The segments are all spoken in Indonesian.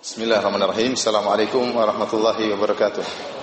Bismillahirrahmanirrahim. Assalamualaikum warahmatullahi wabarakatuh.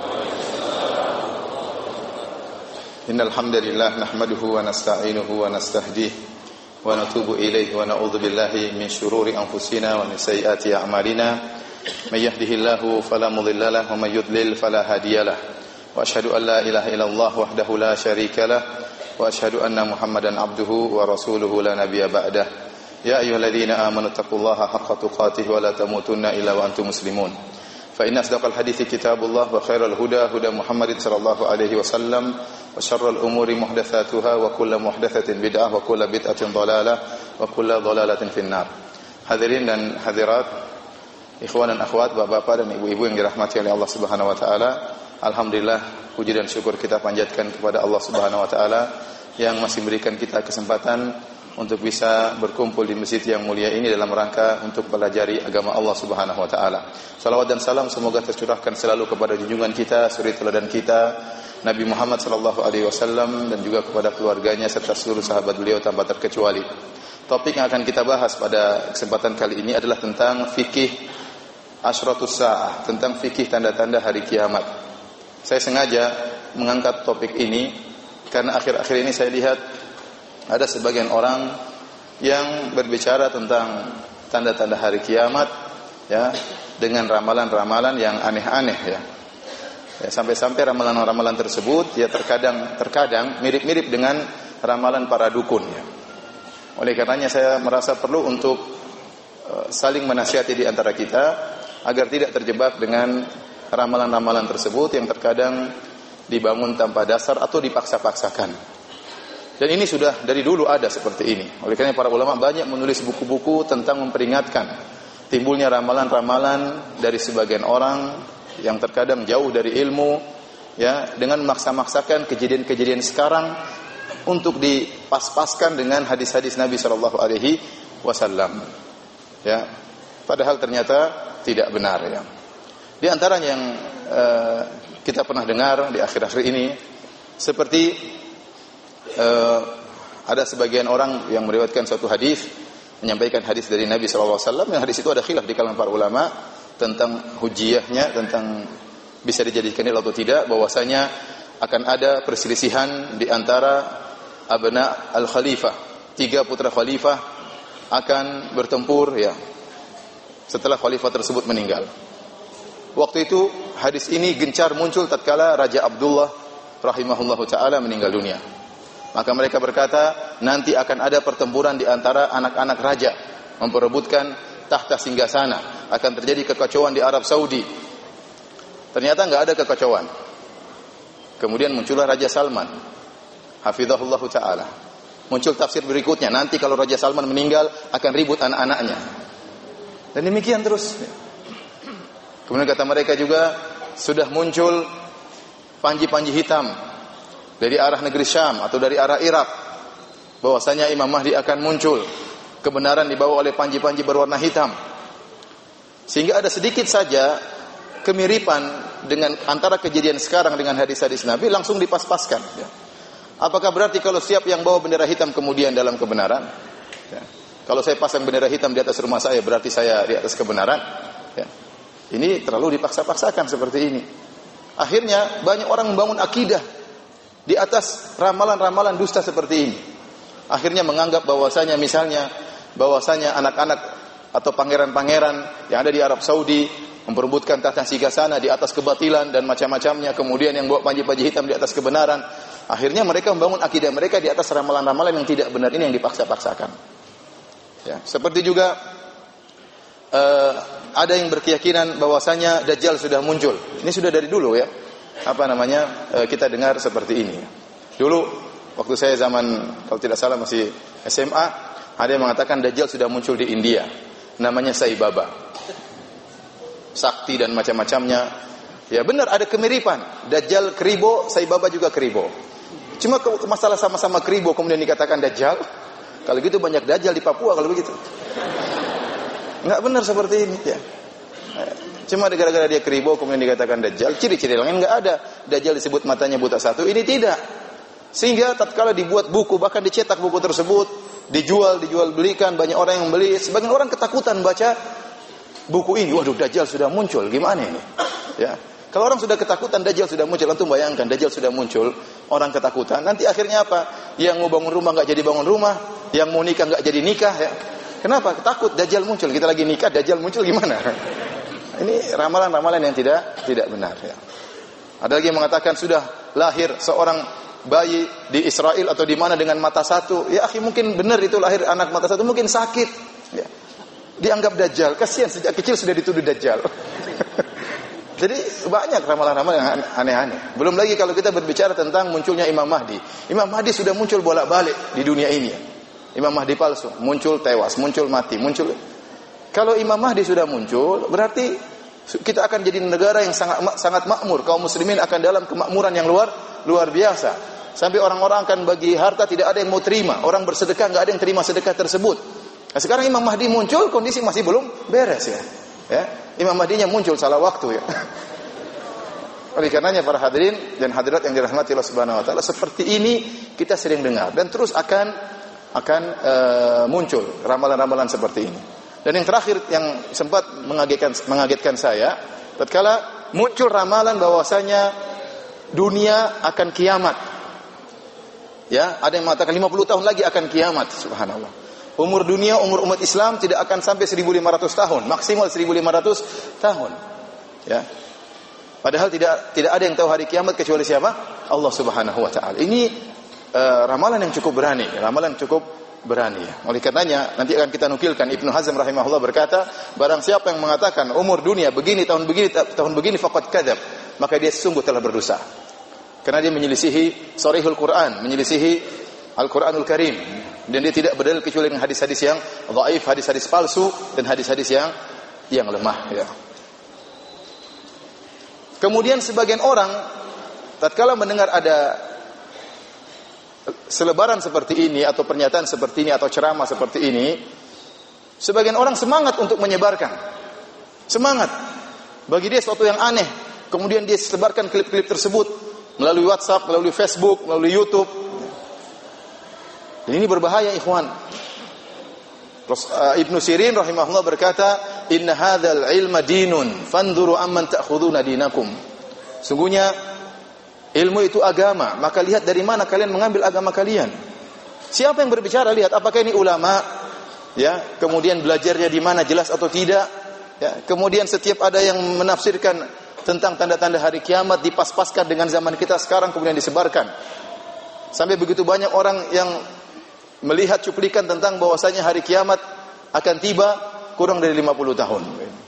Innal hamdalillah nahmaduhu wa nasta'inuhu wa nastahdihi wa natubu ilaihi wa na'udzu billahi min shururi anfusina wa min sayyiati a'malina. May yahdihillahu fala mudilla lahu wa may yudlil fala hadiyalah. Wa asyhadu an la ilaha illallah wahdahu la syarika lah wa asyhadu anna Muhammadan abduhu wa rasuluhu la nabiyya ba'dah. Ya ayyuhalladzina amanu taqullaha haqqa tuqatih wa la tamutunna illa wa antum muslimun. Fa inna asdaqal hadithi kitabullah wa khairal huda huda Muhammadin sallallahu alaihi wasallam wa syarrul umuri muhdatsatuha wa kullu muhdatsatin bid'ah wa kullu bid'atin dhalalah wa kullu dhalalatin finnar. Hadirin dan hadirat, ikhwan dan akhwat, bapak-bapak dan ibu-ibu yang dirahmati oleh Allah Subhanahu wa taala. Alhamdulillah, puji dan syukur kita panjatkan kepada Allah Subhanahu wa taala yang masih memberikan kita kesempatan untuk bisa berkumpul di masjid yang mulia ini dalam rangka untuk pelajari agama Allah Subhanahu wa taala. Salawat dan salam semoga tercurahkan selalu kepada junjungan kita, suri teladan kita, Nabi Muhammad sallallahu alaihi wasallam, dan juga kepada keluarganya serta seluruh sahabat beliau tanpa terkecuali. Topik yang akan kita bahas pada kesempatan kali ini adalah tentang fikih asyratus saah, tentang fikih tanda-tanda hari kiamat. Saya sengaja mengangkat topik ini karena akhir-akhir ini saya lihat ada sebagian orang yang berbicara tentang tanda-tanda hari kiamat, ya, dengan ramalan-ramalan yang aneh-aneh, ya. Sampai-sampai ramalan-ramalan tersebut ya terkadang mirip-mirip dengan ramalan para dukun, ya. Oleh karenanya saya merasa perlu untuk saling menasihati di antara kita agar tidak terjebak dengan ramalan-ramalan tersebut yang terkadang dibangun tanpa dasar atau dipaksa-paksakan. Dan ini sudah dari dulu ada seperti ini. Oleh karena para ulama banyak menulis buku-buku tentang memperingatkan timbulnya ramalan-ramalan dari sebagian orang yang terkadang jauh dari ilmu, ya, dengan memaksa-maksakan kejadian-kejadian sekarang untuk dipas-paskan dengan hadis-hadis Nabi sallallahu alaihi wasallam. Ya, padahal ternyata tidak benar, ya. Di antaranya yang kita pernah dengar di akhir-akhir ini seperti ada sebagian orang yang meriwayatkan suatu hadis, menyampaikan hadis dari Nabi sallallahu alaihi wasallam, yang hadis itu ada khilaf di kalangan para ulama tentang hujjiyahnya, tentang bisa dijadikan dalil atau tidak, bahwasanya akan ada perselisihan di antara abna al-khalifah, 3 putra khalifah akan bertempur, ya, setelah khalifah tersebut meninggal. Waktu itu hadis ini gencar muncul tatkala Raja Abdullah rahimahullahu taala meninggal dunia. Maka mereka berkata, nanti akan ada pertempuran di antara anak-anak raja memperebutkan tahta singgasana, akan terjadi kekacauan di Arab Saudi. Ternyata enggak ada kekacauan. Kemudian muncullah Raja Salman, hafizahullah taala. Muncul tafsir berikutnya, nanti kalau Raja Salman meninggal akan ribut anak-anaknya. Dan demikian terus. Kemudian kata mereka juga sudah muncul panji-panji hitam dari arah negeri Syam atau dari arah Irak, bahwasanya Imam Mahdi akan muncul, kebenaran dibawa oleh panji-panji berwarna hitam. Sehingga ada sedikit saja kemiripan dengan antara kejadian sekarang dengan hadis-hadis Nabi, langsung dipas-paskan, ya. Apakah berarti kalau setiap yang bawa bendera hitam kemudian dalam kebenaran, ya. Kalau saya pasang bendera hitam di atas rumah saya, berarti saya di atas kebenaran, ya. Ini terlalu dipaksa-paksakan seperti ini. Akhirnya banyak orang membangun akidah di atas ramalan-ramalan dusta seperti ini. Akhirnya menganggap bahwasanya misalnya anak-anak atau pangeran-pangeran yang ada di Arab Saudi memperebutkan tahta singgasana di atas kebatilan dan macam-macamnya, kemudian yang bawa panji-panji hitam di atas kebenaran. Akhirnya mereka membangun akidah mereka di atas ramalan-ramalan yang tidak benar ini, yang dipaksa-paksakan. Ya, seperti juga ada yang berkeyakinan bahwasanya Dajjal sudah muncul. Ini sudah dari dulu, ya. Kita dengar seperti ini. Dulu waktu saya zaman, kalau tidak salah masih SMA, ada yang mengatakan Dajjal sudah muncul di India, namanya Sai Baba, sakti dan macam-macamnya. Ya benar, ada kemiripan. Dajjal keribo, Sai Baba juga keribo. Cuma masalah sama-sama keribo kemudian dikatakan Dajjal. Kalau gitu banyak Dajjal di Papua kalau begitu. Enggak benar seperti ini, ya. Cuma gara-gara dia keribo kemudian dikatakan Dajjal. Ciri-ciri lain enggak ada. Dajjal disebut matanya buta satu, ini tidak. Sehingga tatkala dibuat buku, bahkan dicetak buku tersebut, dijual belikan, banyak orang yang membeli. Sebagian orang ketakutan baca buku ini, waduh Dajjal sudah muncul, gimana ini? Ya. Kalau orang sudah ketakutan Dajjal sudah muncul, antum bayangkan Dajjal sudah muncul, orang ketakutan, nanti akhirnya apa? Yang mau bangun rumah enggak jadi bangun rumah, yang mau nikah enggak jadi nikah, ya. Kenapa? Takut Dajjal muncul. Kita lagi nikah, Dajjal muncul gimana? Ini ramalan-ramalan yang tidak benar, ya. Ada lagi yang mengatakan sudah lahir seorang bayi di Israel atau di mana dengan mata satu. Ya, akhi, mungkin benar itu lahir anak mata satu, mungkin sakit. Ya. Dianggap Dajjal, kasihan sejak kecil sudah dituduh Dajjal. Jadi banyak ramalan-ramalan yang aneh-aneh. Belum lagi kalau kita berbicara tentang munculnya Imam Mahdi. Imam Mahdi sudah muncul bolak-balik di dunia ini. Imam Mahdi palsu, muncul tewas, muncul mati, muncul. Kalau Imam Mahdi sudah muncul, berarti kita akan jadi negara yang sangat makmur. Kaum muslimin akan dalam kemakmuran yang luar biasa. Sampai orang-orang akan bagi harta tidak ada yang mau terima. Orang bersedekah enggak ada yang terima sedekah tersebut. Nah, sekarang Imam Mahdi muncul, kondisi masih belum beres, ya. Ya, Imam Mahdinya muncul salah waktu, ya. Oleh karenanya para hadirin dan hadirat yang dirahmati Allah Subhanahu wa taala, seperti ini kita sering dengar dan terus akan muncul ramalan-ramalan seperti ini. Dan yang terakhir yang sempat mengagetkan saya, tatkala muncul ramalan bahwasanya dunia akan kiamat. Ya, ada yang mengatakan 50 tahun lagi akan kiamat, subhanallah. Umur dunia, umur umat Islam tidak akan sampai 1.500 tahun, maksimal 1.500 tahun. Ya. Padahal tidak ada yang tahu hari kiamat kecuali siapa? Allah Subhanahu wa taala. Ini ramalan yang cukup berani, ramalan cukup berani. Oleh karenanya nanti akan kita nukilkan Ibnu Hazm rahimahullah berkata, barang siapa yang mengatakan umur dunia begini tahun begini faqad kadzab, maka dia sungguh telah berdosa. Karena dia menyelisihi sharihul Quran, menyelisihi Al-Quranul Karim, dan dia tidak berdalil kecuali dengan hadis-hadis yang dhaif, hadis-hadis palsu dan hadis-hadis yang lemah, ya. Kemudian sebagian orang tatkala mendengar ada selebaran seperti ini atau pernyataan seperti ini atau ceramah seperti ini, sebagian orang semangat untuk menyebarkan. Semangat. Bagi dia sesuatu yang aneh. Kemudian dia sebarkan klip-klip tersebut melalui WhatsApp, melalui Facebook, melalui YouTube. Dan ini berbahaya, ikhwan. Ibnu Sirin rahimahullah berkata, "Inna hadzal ilma dinun, fanzuru amman ta'khuduna dinakum." Sungguhnya ilmu itu agama, maka lihat dari mana kalian mengambil agama kalian. Siapa yang berbicara, lihat apakah ini ulama, ya, kemudian belajarnya di mana jelas atau tidak, ya. Kemudian setiap ada yang menafsirkan tentang tanda-tanda hari kiamat dipas-paskan dengan zaman kita sekarang kemudian disebarkan. Sampai begitu banyak orang yang melihat cuplikan tentang bahwasanya hari kiamat akan tiba kurang dari 50 tahun.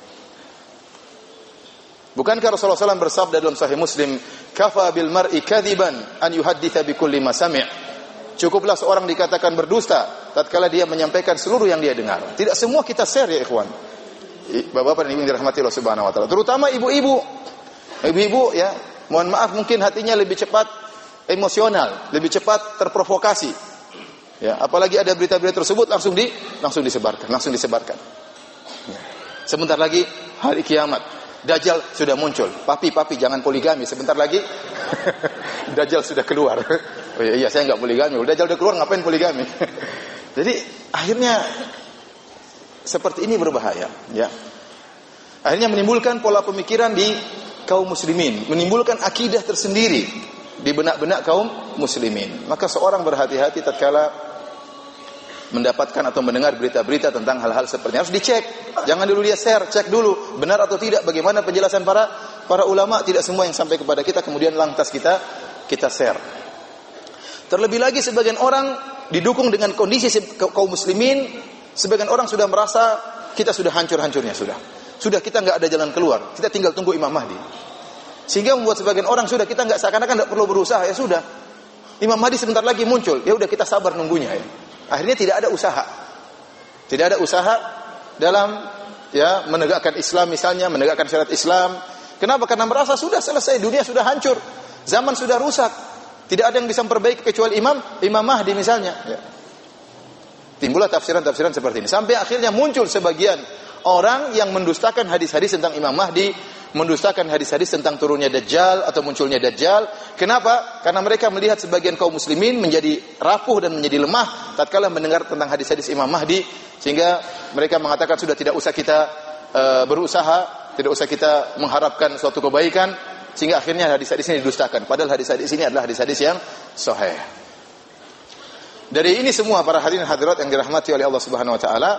Bukankah Rasulullah SAW bersabda dalam Sahih Muslim, "Kafa bil mar'i kadziban an yuhadditsa bi kulli ma sami'." Cukuplah seorang dikatakan berdusta tatkala dia menyampaikan seluruh yang dia dengar. Tidak semua kita share, ya ikhwan. Bapak-bapak dan ibu yang dirahmati Allah Subhanahu wa taala, terutama ibu-ibu. Ibu-ibu, ya, mohon maaf mungkin hatinya lebih cepat emosional, lebih cepat terprovokasi. Ya, apalagi ada berita-berita tersebut langsung disebarkan. Ya. Sebentar lagi hari kiamat, Dajjal sudah muncul. Papi jangan poligami, sebentar lagi Dajjal sudah keluar. Oh iya, saya enggak poligami. Dajjal sudah keluar, ngapain poligami? Jadi akhirnya seperti ini berbahaya, ya. Akhirnya menimbulkan pola pemikiran di kaum muslimin, menimbulkan akidah tersendiri di benak-benak kaum muslimin. Maka seorang berhati-hati tatkala mendapatkan atau mendengar berita-berita tentang hal-hal seperti ini. Harus dicek. Jangan dulu dia share, cek dulu benar atau tidak, bagaimana penjelasan para ulama. Tidak semua yang sampai kepada kita kemudian lantas kita share. Terlebih lagi sebagian orang didukung dengan kondisi kaum muslimin, sebagian orang sudah merasa kita sudah hancur-hancurnya sudah kita enggak ada jalan keluar. Kita tinggal tunggu Imam Mahdi. Sehingga membuat sebagian orang sudah kita enggak, seakan-akan enggak perlu berusaha, ya sudah. Imam Mahdi sebentar lagi muncul, ya udah kita sabar nunggunya, ya. Akhirnya tidak ada usaha. Tidak ada usaha dalam, ya, menegakkan Islam misalnya, menegakkan syariat Islam. Kenapa? Karena merasa sudah selesai, dunia sudah hancur, zaman sudah rusak. Tidak ada yang bisa memperbaiki kecuali Imam Mahdi misalnya, ya. Timbullah tafsiran-tafsiran seperti ini. Sampai akhirnya muncul sebagian orang yang mendustakan hadis-hadis tentang Imam Mahdi, mendustakan hadis-hadis tentang turunnya Dajjal atau munculnya Dajjal. Kenapa? Karena mereka melihat sebagian kaum muslimin menjadi rapuh dan menjadi lemah tatkala mendengar tentang hadis-hadis Imam Mahdi, sehingga mereka mengatakan sudah tidak usah kita berusaha, tidak usah kita mengharapkan suatu kebaikan sehingga akhirnya hadis-hadis ini didustakan. Padahal hadis-hadis ini adalah hadis-hadis yang sahih. Dari ini semua para hadirin hadirat yang dirahmati oleh Allah Subhanahu wa taala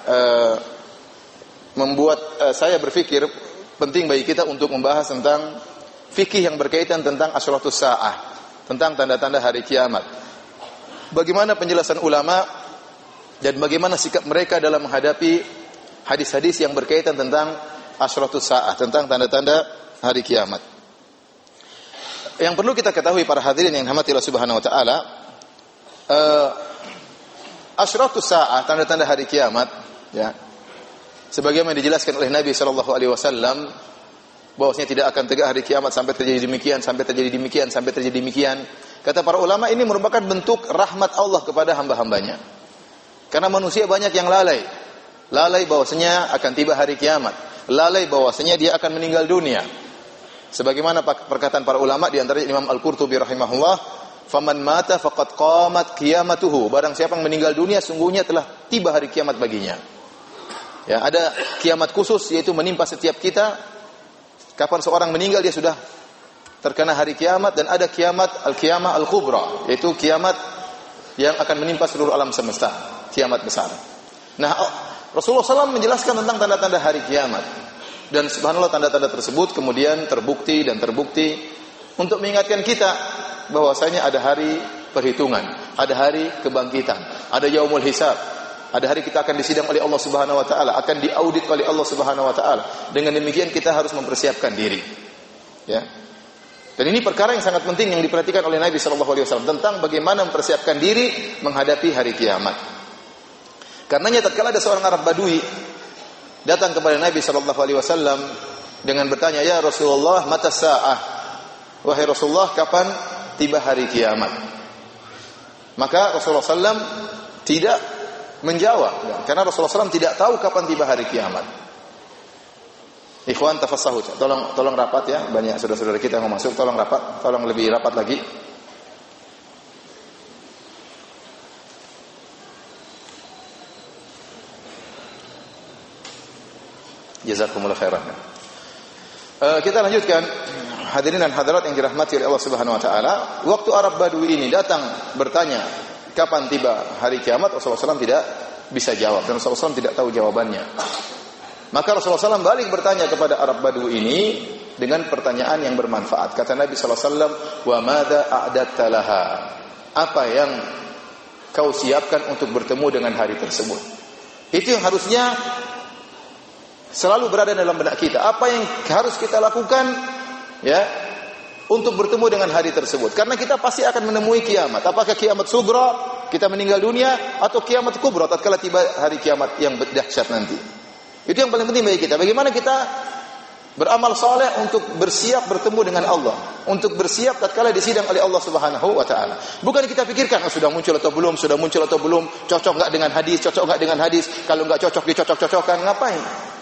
membuat saya berpikir penting bagi kita untuk membahas tentang fikih yang berkaitan tentang asyratus saah, tentang tanda-tanda hari kiamat. Bagaimana penjelasan ulama dan bagaimana sikap mereka dalam menghadapi hadis-hadis yang berkaitan tentang asyratus saah, tentang tanda-tanda hari kiamat. Yang perlu kita ketahui para hadirin yang dirahmati Allah Subhanahu wa taala, asyratus saah, tanda-tanda hari kiamat, ya. Sebagaimana dijelaskan oleh Nabi sallallahu alaihi wasallam bahwasanya tidak akan tegak hari kiamat sampai terjadi demikian, sampai terjadi demikian, sampai terjadi demikian. Kata para ulama, ini merupakan bentuk rahmat Allah kepada hamba-hambanya. Karena manusia banyak yang lalai. Lalai bahwasanya akan tiba hari kiamat. Lalai bahwasanya dia akan meninggal dunia. Sebagaimana perkataan para ulama di antaranya Imam Al-Qurtubi rahimahullah, "Faman mata faqad qamat qiyamatuhu." Barang siapa yang meninggal dunia sungguhnya telah tiba hari kiamat baginya. Ya, ada kiamat khusus yaitu menimpa setiap kita. Kapan seorang meninggal dia sudah terkena hari kiamat, dan ada kiamat al-qiyamah al-kubra, yaitu kiamat yang akan menimpa seluruh alam semesta, kiamat besar. Nah, Rasulullah SAW menjelaskan tentang tanda-tanda hari kiamat, dan subhanallah tanda-tanda tersebut kemudian terbukti dan terbukti untuk mengingatkan kita bahwasanya ada hari perhitungan, ada hari kebangkitan, ada yaumul hisab. Ada hari kita akan disidang oleh Allah Subhanahu wa taala, akan diaudit oleh Allah Subhanahu wa taala. Dengan demikian kita harus mempersiapkan diri. Ya. Dan ini perkara yang sangat penting yang diperhatikan oleh Nabi sallallahu alaihi wasallam tentang bagaimana mempersiapkan diri menghadapi hari kiamat. Karenanya tatkala ada seorang Arab Badui datang kepada Nabi sallallahu alaihi wasallam dengan bertanya, "Ya Rasulullah, mata sa'ah?" Wahai Rasulullah, kapan tiba hari kiamat? Maka Rasulullah sallallahu tidak menjawab, karena Rasulullah SAW tidak tahu kapan tiba hari kiamat. Ikhwan tafassahu, tolong rapat ya, banyak saudara-saudara kita yang mau masuk, tolong rapat, tolong lebih rapat lagi. Jazakumullah khairan. Kita lanjutkan, hadirin dan hadirat yang dirahmati oleh Allah Subhanahu wa taala. Waktu Arab Badui ini datang bertanya kapan tiba hari kiamat, Rasulullah SAW tidak bisa jawab, dan Rasulullah SAW tidak tahu jawabannya. Maka Rasulullah SAW balik bertanya kepada Arab Badui ini dengan pertanyaan yang bermanfaat. Kata Nabi SAW, "Wa madza a'datta laha?" Apa yang kau siapkan untuk bertemu dengan hari tersebut? Itu yang harusnya selalu berada dalam benak kita. Apa yang harus kita lakukan, ya, untuk bertemu dengan hari tersebut. Karena kita pasti akan menemui kiamat. Apakah kiamat sugra, kita meninggal dunia, atau kiamat kubra tatkala tiba hari kiamat yang dahsyat nanti. Itu yang paling penting bagi kita. Bagaimana kita beramal saleh untuk bersiap bertemu dengan Allah, untuk bersiap tatkala disidang oleh Allah Subhanahu wa taala. Bukan kita pikirkan, sudah muncul atau belum, sudah muncul atau belum, cocok enggak dengan hadis, cocok enggak dengan hadis, kalau enggak cocok dicocok-cocokkan, ngapain?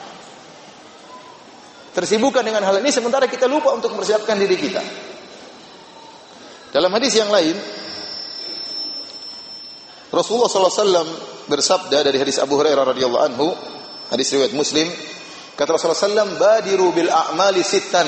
Tersibukkan dengan hal ini sementara kita lupa untuk mempersiapkan diri kita. Dalam hadis yang lain, Rasulullah SAW bersabda dari hadis Abu Hurairah radhiyallahu anhu, hadis riwayat Muslim, kata Rasulullah SAW, "Badiru bil a'mali sittan,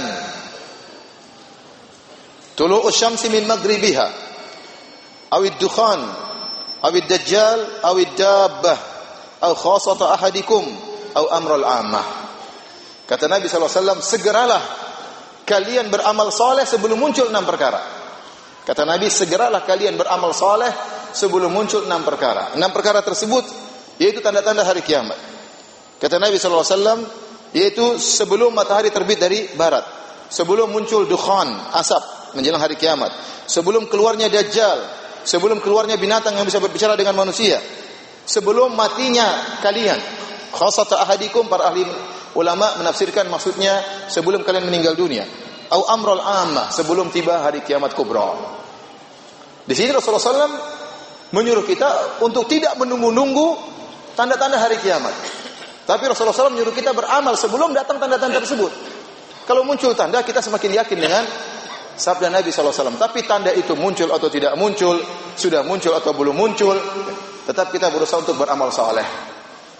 tulu'us syamsi min maghribiha, awid dukhan, awid dajjal, awid dabbah, aw khasata ahadikum, aw amrul ammah." Kata Nabi SAW, segeralah kalian beramal soleh sebelum muncul 6 perkara. Kata Nabi, segeralah kalian beramal soleh sebelum muncul 6 perkara. 6 perkara tersebut yaitu tanda-tanda hari kiamat. Kata Nabi SAW, yaitu sebelum matahari terbit dari barat, sebelum muncul dukhan, asap menjelang hari kiamat, sebelum keluarnya dajjal, sebelum keluarnya binatang yang bisa berbicara dengan manusia, sebelum matinya kalian. Khasata ahadikum, para ahli ulama menafsirkan maksudnya sebelum kalian meninggal dunia. Au amrul ammah, sebelum tiba hari kiamat kubra. Di sini Rasulullah SAW menyuruh kita untuk tidak menunggu-nunggu tanda-tanda hari kiamat. Tapi Rasulullah SAW menyuruh kita beramal sebelum datang tanda-tanda tersebut. Kalau muncul tanda, kita semakin yakin dengan sabda Nabi SAW. Tapi tanda itu muncul atau tidak muncul, sudah muncul atau belum muncul, tetap kita berusaha untuk beramal saleh.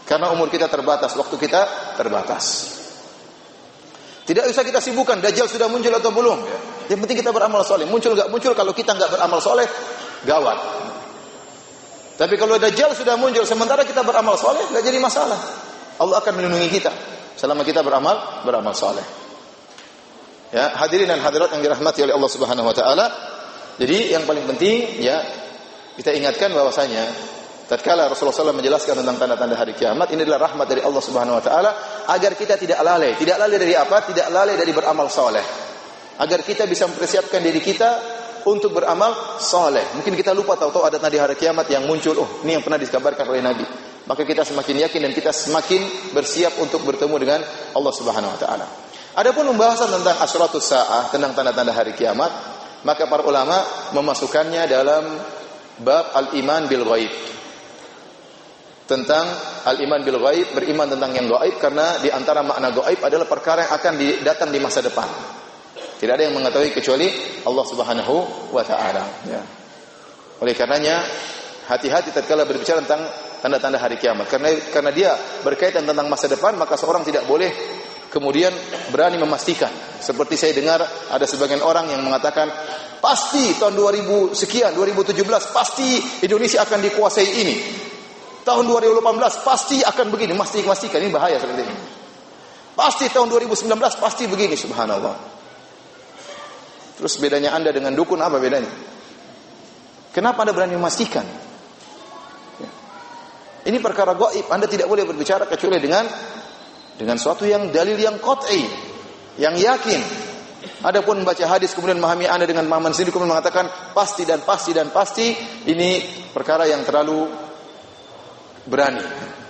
Karena umur kita terbatas, waktu kita terbatas. Tidak usah kita sibukkan Dajjal sudah muncul atau belum. Yang penting kita beramal soleh. Muncul enggak muncul, kalau kita enggak beramal soleh, gawat. Tapi kalau Dajjal sudah muncul sementara kita beramal soleh, enggak jadi masalah. Allah akan melindungi kita selama kita beramal soleh. Ya, hadirin dan hadirat yang dirahmati oleh Allah Subhanahu wa taala. Jadi yang paling penting ya kita ingatkan bahwasanya tatkala Rasulullah SAW menjelaskan tentang tanda-tanda hari kiamat, ini adalah rahmat dari Allah Subhanahu wa taala agar kita tidak lalai. Tidak lalai dari apa? Tidak lalai dari beramal saleh. Agar kita bisa mempersiapkan diri kita untuk beramal saleh. Mungkin kita lupa tahu-tahu ada tanda hari kiamat yang muncul, ini yang pernah dikabarkan oleh Nabi. Maka kita semakin yakin dan kita semakin bersiap untuk bertemu dengan Allah Subhanahu wa taala. Adapun pembahasan tentang asyratus saah, tentang tanda-tanda hari kiamat, maka para ulama memasukkannya dalam bab al-iman bil ghaib. Tentang al-iman bil ghaib, beriman tentang yang gaib, karena di antara makna gaib adalah perkara yang akan datang di masa depan. Tidak ada yang mengetahui kecuali Allah Subhanahu wa taala, ya. Oleh karenanya hati-hati tatkala berbicara tentang tanda-tanda hari kiamat, karena dia berkaitan tentang masa depan, maka seorang tidak boleh kemudian berani memastikan. Seperti saya dengar ada sebagian orang yang mengatakan pasti tahun 2000 sekian, 2017 pasti Indonesia akan dikuasai ini. Tahun 2018 pasti akan begini, memastikan. Ini bahaya seperti ini. Pasti tahun 2019 pasti begini, subhanallah. Terus bedanya Anda dengan dukun apa bedanya? Kenapa Anda berani memastikan? Ya. Ini perkara gaib, Anda tidak boleh berbicara kecuali dengan suatu yang dalil yang qat'i, yang yakin. Adapun membaca hadis kemudian memahami Anda dengan pemahaman sendiri kemudian mengatakan pasti dan pasti dan pasti, ini perkara yang terlalu berani.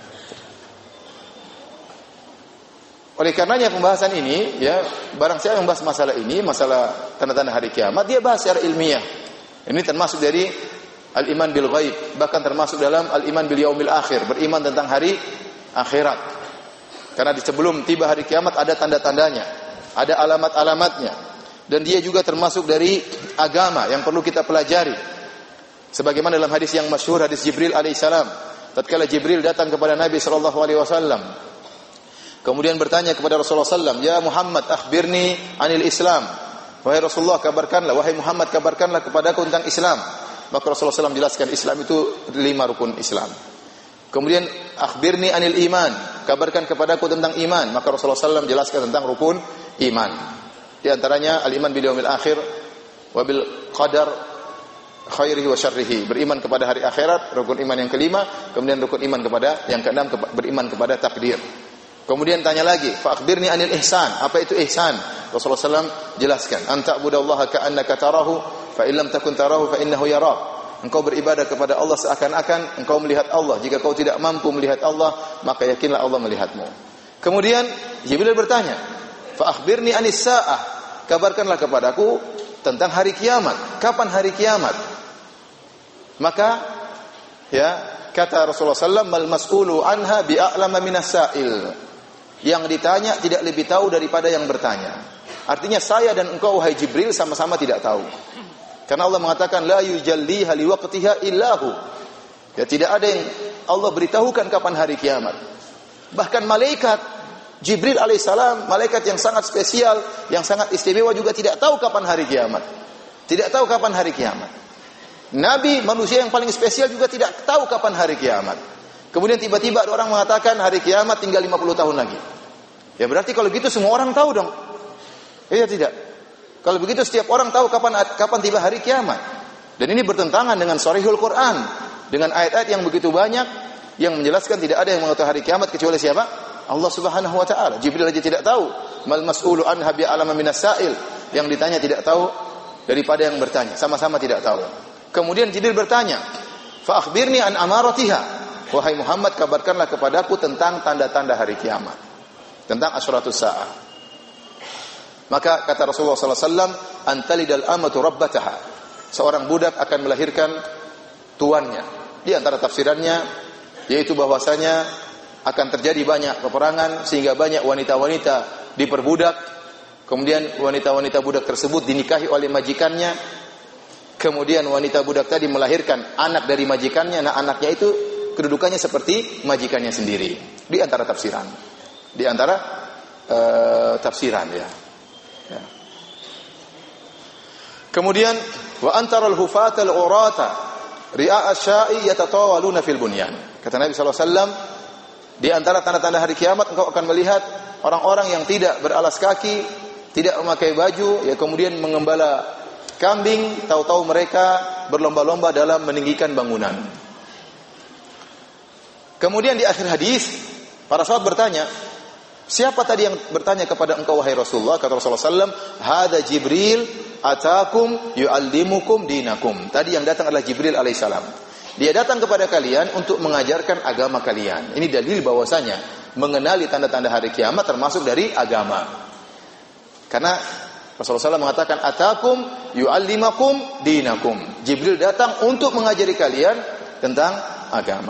Oleh karenanya pembahasan ini, ya, barang siapa yang membahas masalah ini, masalah tanda-tanda hari kiamat, dia bahas secara ilmiah. Ini termasuk dari al-iman bil ghaib, bahkan termasuk dalam al-iman bil yaumil akhir, beriman tentang hari akhirat. Karena di sebelum tiba hari kiamat ada tanda-tandanya, ada alamat-alamatnya, dan dia juga termasuk dari agama yang perlu kita pelajari. Sebagaimana dalam hadis yang masyhur, hadis Jibril alaihissalam, tatkala Jibril datang kepada Nabi sallallahu alaihi wasallam, kemudian bertanya kepada Rasulullah sallallahu alaihi wasallam, "Ya Muhammad, akhbirni anil Islam." Wahai Rasulullah, kabarkanlah, wahai Muhammad, kabarkanlah kepadaku tentang Islam. Maka Rasulullah SAW jelaskan Islam itu 5 rukun Islam. Kemudian akhbirni anil iman, kabarkan kepadaku tentang iman. Maka Rasulullah SAW jelaskan tentang rukun iman. Di antaranya al-iman bil yaumil akhir wa bil qadar khairihi wa syarrihi, beriman kepada hari akhirat, rukun iman yang kelima. Kemudian rukun iman kepada yang keenam, beriman kepada takdir. Kemudian tanya lagi, fa akhbirni anil ihsan, apa itu ihsan? Rasulullah SAW jelaskan, anta budallaha ka'annaka tarahu fa illam takun tarahu fa innahu yarak. Engkau beribadah kepada Allah seakan-akan engkau melihat Allah. Jika kau tidak mampu melihat Allah, maka yakinlah Allah melihatmu. Kemudian Jibril bertanya, fa akhbirni anis saah, kabarkanlah kepadaku tentang hari kiamat. Kapan hari kiamat? Maka ya, kata Rasulullah SAW, mal mas'ulu anha bi'a'lama minas sa'il. Yang ditanya tidak lebih tahu daripada yang bertanya. Artinya saya dan engkau wahai Jibril sama-sama tidak tahu. Karena Allah mengatakan la yujalliha liwaqtiha illahu. Ya, tidak ada yang Allah beritahukan kapan hari kiamat. Bahkan malaikat Jibril alaihissalam, malaikat yang sangat spesial, yang sangat istimewa juga tidak tahu kapan hari kiamat. Tidak tahu kapan hari kiamat. Nabi manusia yang paling spesial juga tidak tahu kapan hari kiamat. Kemudian tiba-tiba ada orang mengatakan hari kiamat tinggal 50 tahun lagi. Ya berarti kalau gitu semua orang tahu dong. Iya tidak? Kalau begitu setiap orang tahu kapan tiba hari kiamat. Dan ini bertentangan dengan Sharihul Quran, dengan ayat-ayat yang begitu banyak yang menjelaskan tidak ada yang mengetahui hari kiamat kecuali siapa? Allah Subhanahu wa taala. Jibril aja tidak tahu. Mal mas'ulu anha bi'alama minas sa'il. Yang ditanya tidak tahu daripada yang bertanya. Sama-sama tidak tahu. Kemudian Jibril bertanya, "Fa akhbirni an amaratiha." Wahai Muhammad, kabarkanlah kepadaku tentang tanda-tanda hari kiamat, tentang asyratus saah. Maka kata Rasulullah SAW, antalidal amatu rabbataha. Seorang budak akan melahirkan tuannya. Di antara tafsirannya yaitu bahwasanya akan terjadi banyak peperangan sehingga banyak wanita-wanita diperbudak. Kemudian wanita-wanita budak tersebut dinikahi oleh majikannya. Kemudian wanita budak tadi melahirkan anak dari majikannya. Nah, anaknya itu kedudukannya seperti majikannya sendiri. Di antara tafsiran. Di antara tafsiran ya. Ya. Kemudian wa antaral hufatal urata ri'a asya'i yatatawaluna fil bunyan. Kata Nabi sallallahu alaihi wasallam, di antara tanda-tanda hari kiamat engkau akan melihat orang-orang yang tidak beralas kaki, tidak memakai baju, ya kemudian mengembala kambing, tahu-tahu mereka berlomba-lomba dalam meninggikan bangunan. Kemudian di akhir hadis para sahabat bertanya, siapa tadi yang bertanya kepada engkau wahai Rasulullah? Kata Rasulullah sallallahu alaihi wasallam, "Hada Jibril atakum yu'allimukum dinakum." Tadi yang datang adalah Jibril alaihissalam. Dia datang kepada kalian untuk mengajarkan agama kalian. Ini dalil bahwasanya mengenali tanda-tanda hari kiamat termasuk dari agama. Karena Rasulullah SAW mengatakan, "Atakum yu'allimakum dinakum." Jibril datang untuk mengajari kalian tentang agama.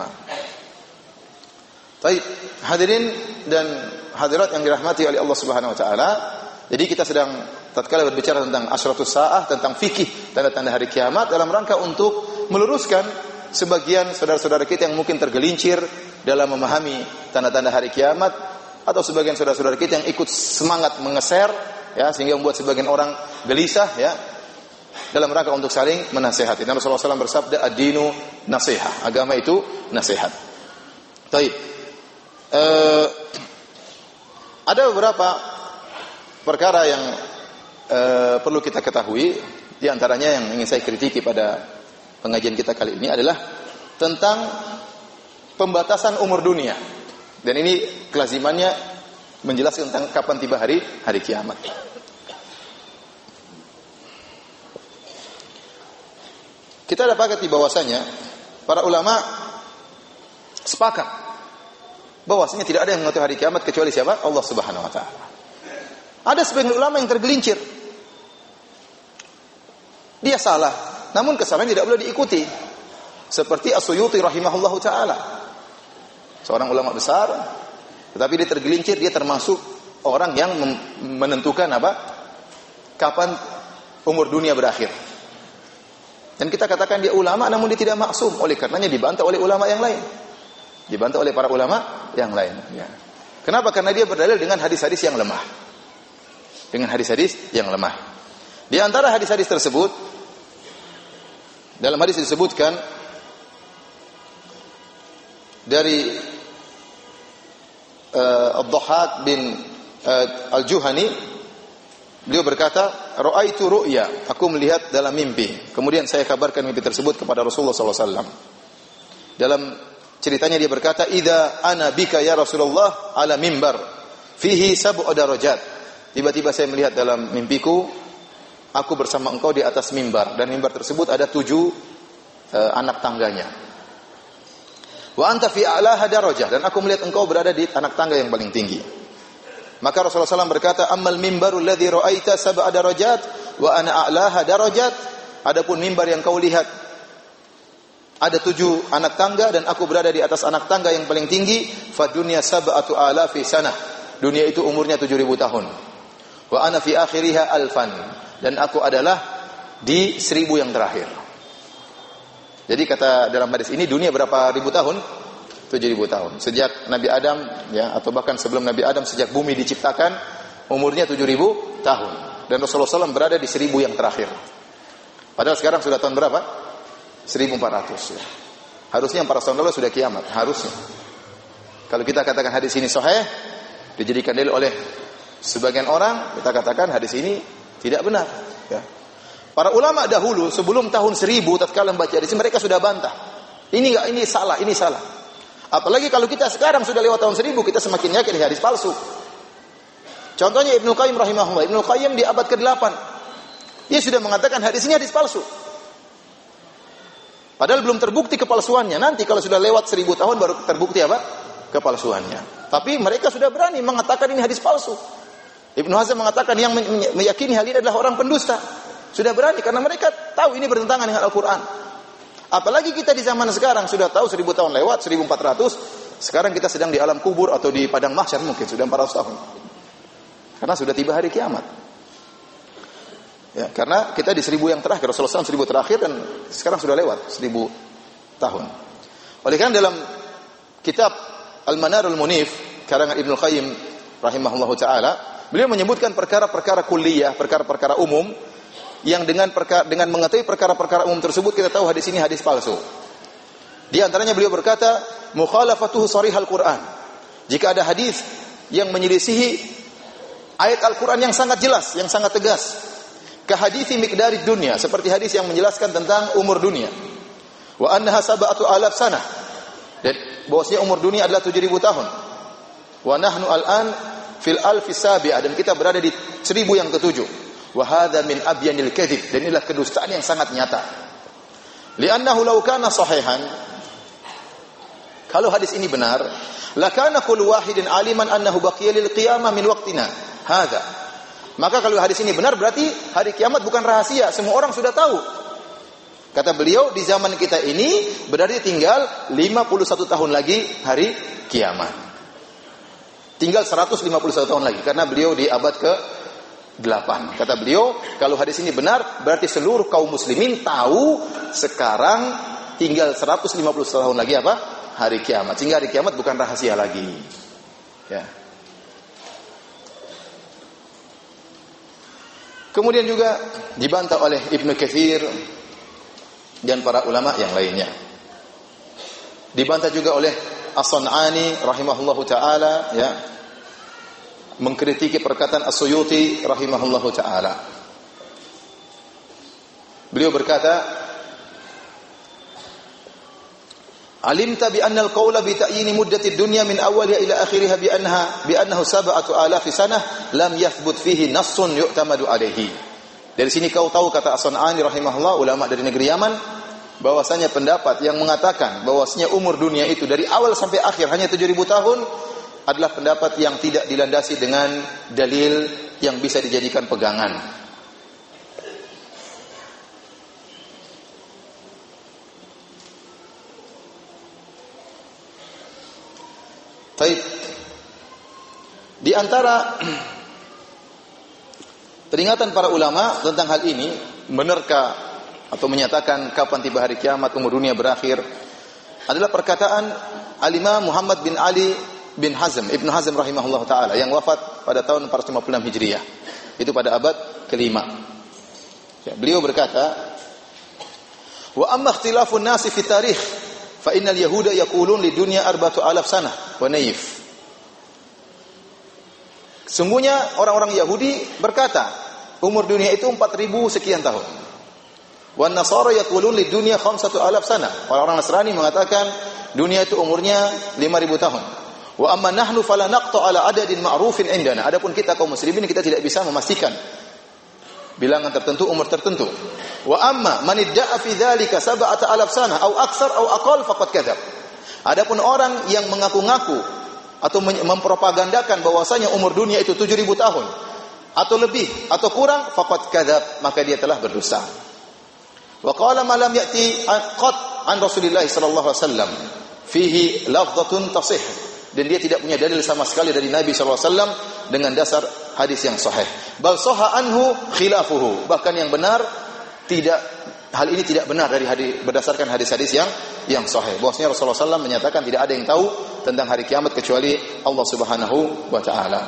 Baik, hadirin dan hadirat yang dirahmati oleh Allah Subhanahu wa taala. Jadi kita sedang tatkala berbicara tentang asyratus saah, tentang fikih tanda-tanda hari kiamat dalam rangka untuk meluruskan sebagian saudara-saudara kita yang mungkin tergelincir dalam memahami tanda-tanda hari kiamat, atau sebagian saudara-saudara kita yang ikut semangat mengeser ya, sehingga membuat sebagian orang gelisah ya, dalam rangka untuk saling menasihati. Nabi sallallahu alaihi wasallam bersabda, ad-dinu nasihat. Agama itu nasihat. Baik. Ada beberapa perkara yang perlu kita ketahui. Di antaranya yang ingin saya kritiki pada pengajian kita kali ini adalah tentang pembatasan umur dunia. Dan ini kelazimannya menjelaskan tentang kapan tiba hari kiamat. Kita dapati bahwasanya para ulama sepakat bahwasanya tidak ada yang mengetahui hari kiamat kecuali siapa? Allah Subhanahu wa taala. Ada sebagian ulama yang tergelincir. Dia salah, namun kesalahan tidak boleh diikuti. Seperti As-Suyuti rahimahullahu taala. Seorang ulama besar, tetapi dia tergelincir, dia termasuk orang yang menentukan apa? Kapan umur dunia berakhir. Dan kita katakan dia ulama namun dia tidak maksum, oleh karenanya dibantah oleh ulama yang lain. Dibantah oleh para ulama yang lain ya. Kenapa? Karena dia berdalil dengan hadis-hadis yang lemah. Dengan hadis-hadis yang lemah. Di antara hadis-hadis tersebut, dalam hadis disebutkan dari Ad-Dhahhak bin Al-Juhani, beliau berkata, "Ra'aitu ru'ya," aku melihat dalam mimpi. Kemudian saya kabarkan mimpi tersebut kepada Rasulullah sallallahu alaihi wasallam. Dalam ceritanya dia berkata, "Idza ana bika ya Rasulullah ala mimbar fihi sab'u darajat." Tiba-tiba saya melihat dalam mimpiku, aku bersama engkau di atas mimbar, dan mimbar tersebut ada 7 anak tangganya. Wa anta fi a'laha darajah, dan aku melihat engkau berada di anak tangga yang paling tinggi. Maka Rasulullah SAW berkata, "Ammal mimbarul ladzi ra'aita sab'a darajat wa ana a'laha darajat." Adapun mimbar yang kau lihat ada 7 anak tangga dan aku berada di atas anak tangga yang paling tinggi, fa dunya sab'atu alafi sanah. Dunia itu umurnya 7.000 tahun. Wa ana fi akhiriha alfan, dan aku adalah di 1000 yang terakhir. Jadi kata dalam hadis ini, dunia berapa ribu tahun? 7.000 tahun. Sejak Nabi Adam ya, atau bahkan sebelum Nabi Adam, sejak bumi diciptakan, umurnya 7.000 tahun. Dan Rasulullah SAW berada di 1000 yang terakhir. Padahal sekarang sudah tahun berapa? 1400 ya. Harusnya 400 tahun lalu sudah kiamat, harusnya. Kalau kita katakan hadis ini sahih, dijadikan dalil oleh sebagian orang, kita katakan hadis ini tidak benar ya. Para ulama dahulu sebelum tahun 1000 tatkala membaca hadis ini, mereka sudah bantah. Ini salah, ini salah. Apalagi kalau kita sekarang sudah lewat tahun 1000, kita semakin yakin ini hadis palsu. Contohnya Ibnu Qayyim rahimahullah. Ibnu Qayyim di abad ke-8, dia sudah mengatakan hadis ini hadis palsu. Padahal belum terbukti kepalsuannya. Nanti kalau sudah lewat 1000 tahun baru terbukti apa? Kepalsuannya. Tapi mereka sudah berani mengatakan ini hadis palsu. Ibnu Hazm mengatakan yang meyakini hal ini adalah orang pendusta. Sudah berani karena mereka tahu ini bertentangan dengan Al-Quran. Apalagi kita di zaman sekarang sudah tahu 1000 tahun lewat, 1400. Sekarang kita sedang di alam kubur atau di padang mahsyar, mungkin sudah 400 tahun. Karena sudah tiba hari kiamat. Ya, karena kita di 1000 yang terakhir, Rasulullah SAW 1000 terakhir, dan sekarang sudah lewat 1000 tahun. Oleh karena dalam kitab Al-Manarul Munif karangan Ibnu Qayyim rahimahullahu taala, beliau menyebutkan perkara-perkara kulliyah, perkara-perkara umum yang dengan mengetahui perkara-perkara umum tersebut kita tahu hadis ini hadis palsu. Di antaranya beliau berkata, mukhalafatuhu sharihal Quran. Jika ada hadis yang menyelisihi ayat Al-Quran yang sangat jelas, yang sangat tegas, ka hadithi miqdarid dunya, seperti hadis yang menjelaskan tentang umur dunia. Wa annaha sab'atu alaf sanah. Dan bahwasanya umur dunia adalah 7.000 tahun. Wa nahnu al-an fil alfi sabi'ah, dan kita berada di 1000 yang ke-7. Wa hadza min abyanil kadhib, dan inilah kedustaan yang sangat nyata. Li'annahu law kana sahihan, kalau hadis ini benar, lakana kullu wahidin aliman annahu baqiya lil qiyamah min waqtina hadza. Maka kalau hadis ini benar berarti hari kiamat bukan rahasia, semua orang sudah tahu. Kata beliau, di zaman kita ini berarti tinggal 51 tahun lagi hari kiamat. Tinggal 151 tahun lagi, karena beliau di abad ke-8. Kata beliau, kalau hadis ini benar berarti seluruh kaum muslimin tahu sekarang tinggal 150 tahun lagi apa? Hari kiamat. Sehingga hari kiamat bukan rahasia lagi. Ya. Kemudian juga dibantah oleh Ibnu Katsir dan para ulama yang lainnya. Dibantah juga oleh As-San'ani rahimahullahu taala, ya, mengkritiki perkataan As-Suyuti rahimahullahu taala. Beliau berkata, alimta bi anna al-qawla bi ta'yini muddati dunya min awwaliha ila akhiriha bi annahu sab'atu alafi sanah lam yathbut fihi nassun yu'tamadu alaihi. Dari sini kau tahu, kata As-San'ani rahimahullah, ulama dari negeri Yaman, bahwasanya pendapat yang mengatakan bahwasanya umur dunia itu dari awal sampai akhir hanya 7.000 tahun adalah pendapat yang tidak dilandasi dengan dalil yang bisa dijadikan pegangan. Baik. Di antara peringatan para ulama tentang hal ini, menerka atau menyatakan kapan tiba hari kiamat, umur dunia berakhir, adalah perkataan Al-Imam Muhammad bin Ali bin Hazm, Ibnu Hazm rahimahullah ta'ala, yang wafat pada tahun 456 Hijriah. Itu pada abad ke-5. Ya, beliau berkata, wa amma ikhtilafun nasi fi tarikh fa innal yahuda yaqulun li dunya 4,000 sanah wa naif. Sungguhnya orang-orang Yahudi berkata, umur dunia itu 4.000 sekian tahun. Wan Nasara yaqulun lid dunya 5,000 sanah. Orang-orang Nasrani mengatakan dunia itu umurnya 5.000 tahun. Wa amma nahnu fala naqta ala adadin ma'rufin indana. Adapun kita kaum muslimin, kita tidak bisa memastikan bilangan tertentu, umur tertentu. Wa amma man idda'a fi dzalika 7,000 sanah au aktsar au aqall faqad kadzab. Adapun orang yang mengaku-ngaku atau mempropagandakan bahwasanya umur dunia itu 7.000 tahun atau lebih atau kurang, faqad kadzab, maka dia telah berdusta. Wa qala ma lam ya'ti qat an Rasulillah sallallahu alaihi wasallam fihi lafdhatun tasih, dan dia tidak punya dalil sama sekali dari Nabi sallallahu alaihi wasallam dengan dasar hadis yang sahih. Bal sahha anhu khilafuhu, bahkan yang benar tidak, hal ini tidak benar dari hadis, berdasarkan hadis-hadis yang sahih. Bahwasanya Rasulullah SAW menyatakan tidak ada yang tahu tentang hari kiamat kecuali Allah Subhanahu wa taala.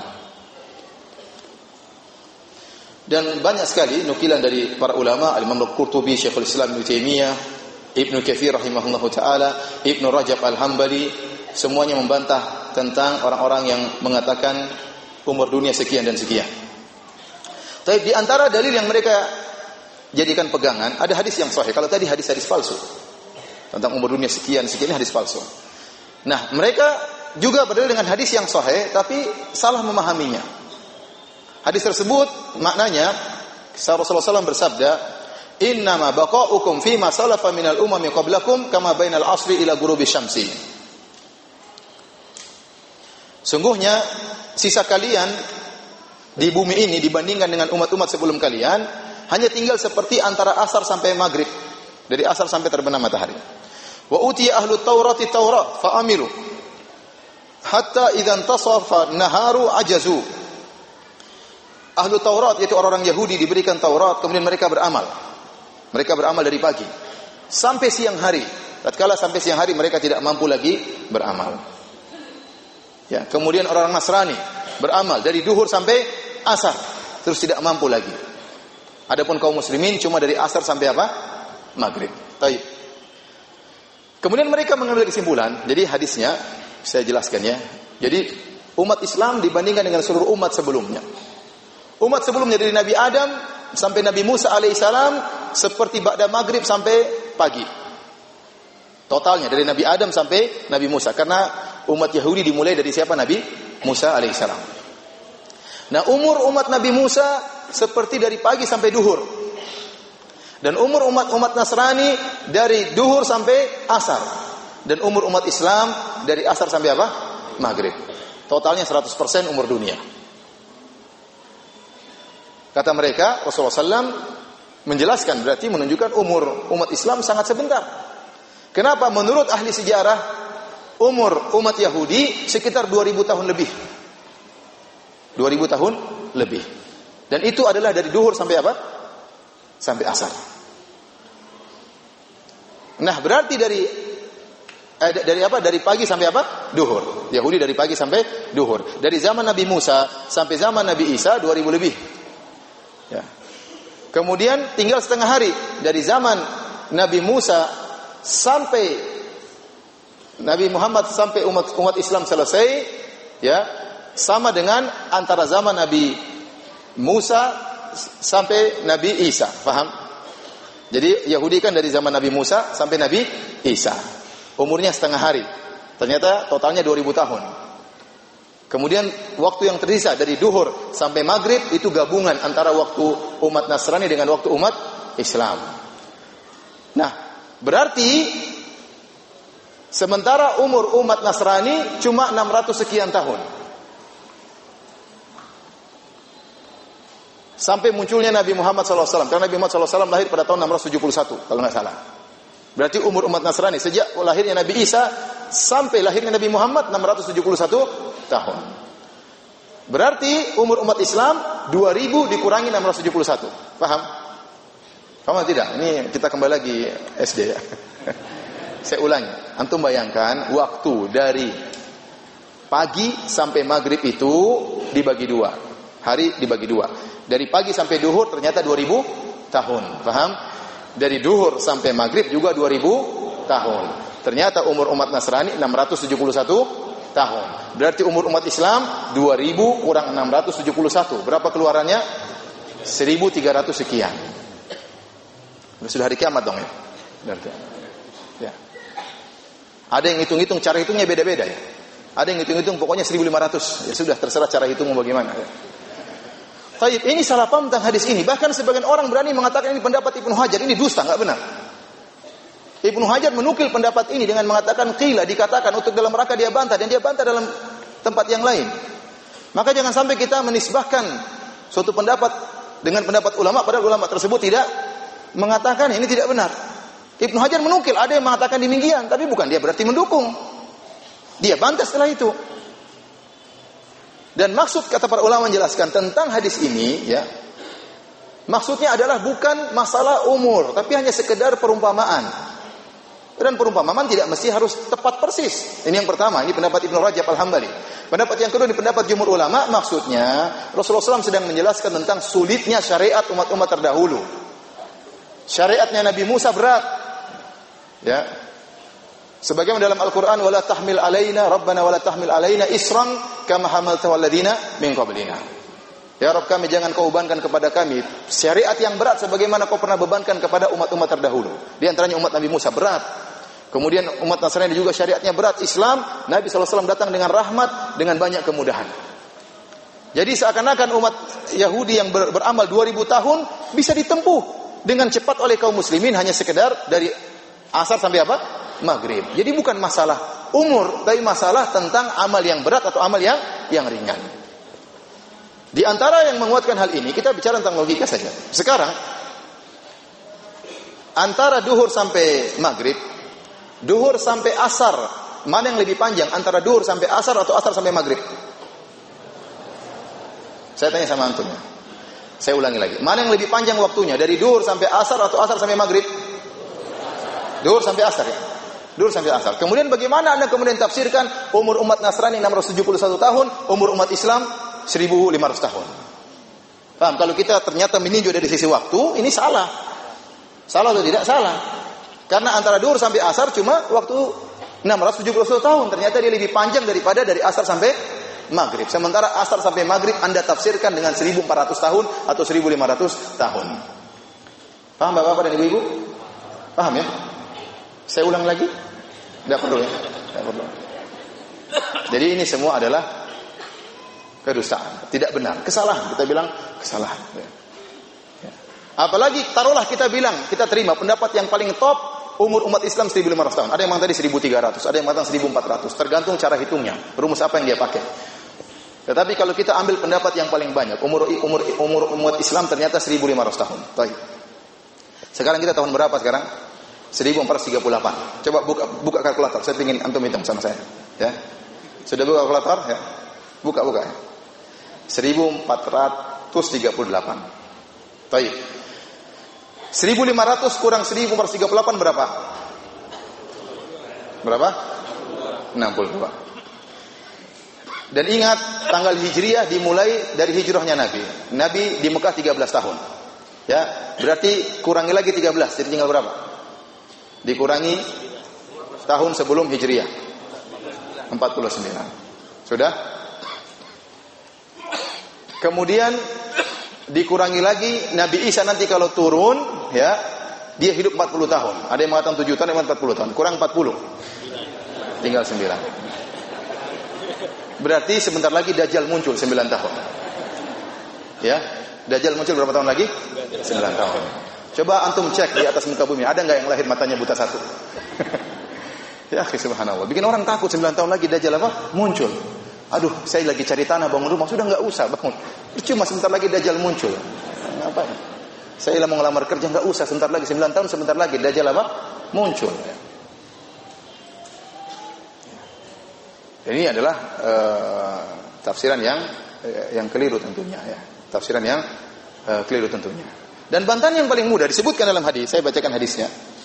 Dan banyak sekali nukilan dari para ulama, Al-Imam Al-Qurtubi, Syekhul Islam Ibnu Taimiyah, Ibnu Katsir rahimahullahu taala, Ibnu Rajab Al-Hambali, semuanya membantah tentang orang-orang yang mengatakan umur dunia sekian dan sekian. Tapi di antara dalil yang mereka jadikan pegangan, ada hadis yang sahih. Kalau tadi hadis-hadis palsu tentang umur dunia sekian hadis palsu. Nah, mereka juga berdalil dengan hadis yang sahih tapi salah memahaminya. Hadis tersebut maknanya, Rasulullah SAW bersabda, innama baqa'ukum fima salafa minal umami qablakum kama bainal asri ila ghurubi syamsi. Sungguhnya sisa kalian di bumi ini dibandingkan dengan umat-umat sebelum kalian hanya tinggal seperti antara asar sampai maghrib, dari asar sampai terbenam matahari. Wa utiya ahlu taurati taurat fa amilu hatta idza intasafa naharu ajazu. Ahlu Taurat, yaitu orang-orang Yahudi, diberikan Taurat, kemudian mereka beramal. Mereka beramal dari pagi sampai siang hari. Tatkala sampai siang hari mereka tidak mampu lagi beramal. Ya, kemudian orang Nasrani beramal dari duhur sampai asar, terus tidak mampu lagi. Adapun kaum muslimin cuma dari asar sampai apa? Maghrib. Baik. Kemudian mereka mengambil kesimpulan, jadi hadisnya saya jelaskan ya. Jadi umat Islam dibandingkan dengan seluruh umat sebelumnya. Umat sebelumnya dari Nabi Adam sampai Nabi Musa alaihissalam seperti ba'da maghrib sampai pagi. Totalnya dari Nabi Adam sampai Nabi Musa, karena umat Yahudi dimulai dari siapa? Nabi Musa alaihissalam. Nah, umur umat Nabi Musa seperti dari pagi sampai duhur. Dan umur umat Nasrani dari duhur sampai asar. Dan umur umat Islam dari asar sampai apa? Maghrib. Totalnya 100% umur dunia. Kata mereka, Rasulullah SAW menjelaskan, berarti menunjukkan umur umat Islam sangat sebentar. Kenapa? Menurut ahli sejarah, umur umat Yahudi sekitar 2000 tahun lebih. 2000 tahun lebih. Dan itu adalah dari duhur sampai apa? Sampai asar. Nah, berarti dari apa? Dari pagi sampai apa? Duhur. Yahudi dari pagi sampai duhur. Dari zaman Nabi Musa sampai zaman Nabi Isa 2000 lebih. Ya. Kemudian tinggal setengah hari dari zaman Nabi Musa sampai Nabi Muhammad, sampai umat Islam selesai, ya, sama dengan antara zaman Nabi Musa sampai Nabi Isa. Paham? Jadi Yahudi kan dari zaman Nabi Musa sampai Nabi Isa. Umurnya setengah hari. Ternyata totalnya 2000 tahun. Kemudian waktu yang tersisa dari duhur sampai maghrib itu gabungan antara waktu umat Nasrani dengan waktu umat Islam. Nah, berarti sementara umur umat Nasrani cuma 600 sekian tahun. Sampai munculnya Nabi Muhammad SAW. Karena Nabi Muhammad SAW lahir pada tahun 671 kalau nggak salah. Berarti umur umat Nasrani sejak lahirnya Nabi Isa sampai lahirnya Nabi Muhammad 671 tahun. Berarti umur umat Islam 2000 dikurangi 671. Paham? Paham tidak? Ini kita kembali lagi SD ya. Saya ulangi. Antum bayangkan waktu dari pagi sampai maghrib itu dibagi dua. Hari dibagi dua. Dari pagi sampai duhur ternyata 2000 tahun. Paham? Dari duhur sampai maghrib juga 2000 tahun. Ternyata umur umat Nasrani 671 tahun. Berarti umur umat Islam 2000 kurang 671. Berapa keluarannya? 1300 sekian. Sudah hari kiamat dong ya. Berarti. Ya. Ada yang hitung-hitung, cara hitungnya beda-beda ya. Ada yang hitung-hitung pokoknya 1500. Ya sudah, terserah cara hitungmu bagaimana ya. Baik, ini salah paham tentang hadis ini. Bahkan sebagian orang berani mengatakan ini pendapat Ibnu Hajar, ini dusta, enggak benar. Ibnu Hajar menukil pendapat ini dengan mengatakan qila, dikatakan, untuk dalam rangka dia bantah, dan dia bantah dalam tempat yang lain. Maka jangan sampai kita menisbahkan suatu pendapat dengan pendapat ulama, padahal ulama tersebut tidak mengatakan ini tidak benar. Ibnu Hajar menukil, ada yang mengatakan demikian, tapi bukan dia berarti mendukung. Dia bantah setelah itu. Dan maksud kata para ulama menjelaskan tentang hadis ini, ya, maksudnya adalah bukan masalah umur, tapi hanya sekedar perumpamaan. Dan perumpamaan tidak mesti harus tepat persis. Ini yang pertama, ini pendapat Ibnu Rajab Al-Hambali. Pendapat yang kedua, di pendapat jumhur ulama, maksudnya Rasulullah SAW sedang menjelaskan tentang sulitnya syariat umat-umat terdahulu. Syariatnya Nabi Musa berat, ya. Sebagaimana dalam Al-Quran, wala tahmil alaina rabbana wala tahmil alaina isran kama hamaltahu alladina min qablina. Ya Rabb kami, jangan kau bebankan kepada kami syariat yang berat sebagaimana kau pernah bebankan kepada umat-umat terdahulu. Di antaranya umat Nabi Musa berat. Kemudian umat Nasrani juga syariatnya berat. Islam, Nabi SAW datang dengan rahmat, dengan banyak kemudahan. Jadi seakan-akan umat Yahudi yang beramal 2000 tahun bisa ditempuh dengan cepat oleh kaum muslimin hanya sekedar dari asar sampai apa? Maghrib. Jadi bukan masalah umur, tapi masalah tentang amal yang berat atau amal yang ringan. Di antara yang menguatkan hal ini, kita bicara tentang logika saja. Sekarang, antara duhur sampai maghrib, duhur sampai asar, mana yang lebih panjang? Antara duhur sampai asar atau asar sampai maghrib? Saya tanya sama antum. Saya ulangi lagi. Mana yang lebih panjang waktunya? Dari duhur sampai asar atau asar sampai maghrib? Duhur sampai asar ya. Duhur sampai asar. Kemudian bagaimana Anda kemudian tafsirkan umur umat Nasrani 671 tahun, umur umat Islam 1500 tahun? Paham? Kalau kita ternyata meninjau dari sisi waktu, ini salah. Salah atau tidak? Salah. Karena antara duhur sampai asar cuma waktu 671 tahun. Ternyata dia lebih panjang daripada dari asar sampai maghrib. Sementara asar sampai maghrib Anda tafsirkan dengan 1400 tahun atau 1500 tahun. Paham Bapak-bapak dan Ibu-ibu? Paham ya? Saya ulang lagi? Tidak perlu ya? Tidak perlu. Jadi ini semua adalah kedustaan, tidak benar, kesalahan. Kita bilang kesalahan. Ya. Apalagi taruhlah kita bilang, kita terima pendapat yang paling top, umur umat Islam 1500 tahun. Ada yang mengatakan tadi 1300, ada yang mengatakan 1400, tergantung cara hitungnya, rumus apa yang dia pakai. Tetapi kalau kita ambil pendapat yang paling banyak, umur umat Islam ternyata 1500 tahun. Baik. Sekarang kita tahun berapa sekarang? 1438. Coba buka kalkulator. Saya ingin antum hitung sama saya. Ya. Sudah buka kalkulator? Ya. Buka ya. 1438. Baik. 1500 kurang 1438 berapa? Berapa? 62. Dan ingat, tanggal Hijriah dimulai dari hijrahnya Nabi. Nabi di Mekah 13 tahun. Ya, berarti kurangi lagi 13, jadi tinggal berapa? Dikurangi tahun sebelum Hijriah. 49. Sudah? Kemudian dikurangi lagi Nabi Isa nanti kalau turun, ya, dia hidup 40 tahun. Ada yang mengatakan 7 tahun, ada yang mengatakan 40 tahun. Kurang 40. Tinggal 9. Berarti sebentar lagi Dajjal muncul 9 tahun. Ya, Dajjal muncul berapa tahun lagi? 9 tahun. Coba antum cek di atas muka bumi, ada enggak yang lahir matanya buta satu? Ya, subhanallah. Bikin orang takut 9 tahun lagi Dajjal apa? Muncul. Aduh, saya lagi cari tanah bangun rumah, sudah enggak usah bangun. Cuma sebentar lagi Dajjal muncul. Ngapain? Saya mau ngelamar kerja, enggak usah, sebentar lagi 9 tahun sebentar lagi Dajjal apa? Muncul. Ini adalah tafsiran yang keliru tentunya ya. Tafsiran yang keliru tentunya. Dan bantahan yang paling mudah disebutkan dalam hadis, saya bacakan hadisnya.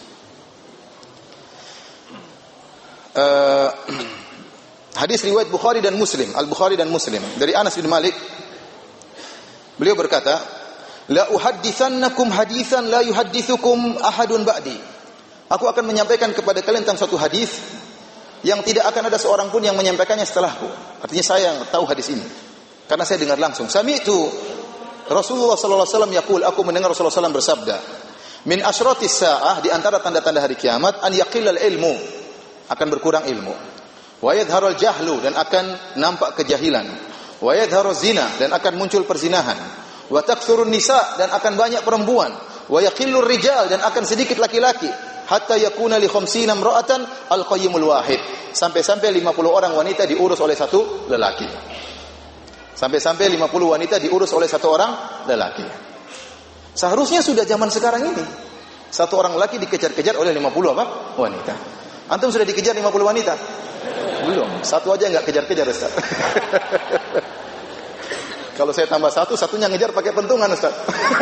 Hadis riwayat Bukhari dan Muslim, Al-Bukhari dan Muslim dari Anas bin Malik. Beliau berkata, "La uhadditsannakum haditsan la yuhadditsukum ahadun ba'di." Aku akan menyampaikan kepada kalian tentang suatu hadis yang tidak akan ada seorang pun yang menyampaikannya setelahku. Artinya saya yang tahu hadis ini karena saya dengar langsung. Sami'tu Rasulullah sallallahu alaihi wasallam yaqul, aku mendengar Rasulullah sallallahu alaihi wasallam bersabda, "Min asyratis saah, di antara tanda-tanda hari kiamat, an yaqillal ilmu, akan berkurang ilmu. Wa yadhharul jahlu, dan akan nampak kejahilan. Wa yadhharuz zina, dan akan muncul perzinahan. Wa takthurun nisa, dan akan banyak perempuan. Wa yaqillur rijal, dan akan sedikit laki-laki. Hatta yakuna li khamsina imra'atan al-qayyimul wahid." Sampai-sampai 50 orang wanita diurus oleh satu lelaki. Sampai-sampai 50 wanita diurus oleh satu orang lelaki. Seharusnya sudah zaman sekarang ini. Satu orang lelaki dikejar-kejar oleh 50 apa? Wanita. Antum sudah dikejar 50 wanita? Belum. Satu aja enggak kejar-kejar, Ustaz. Kalau saya tambah satunya ngejar pakai pentungan, Ustaz.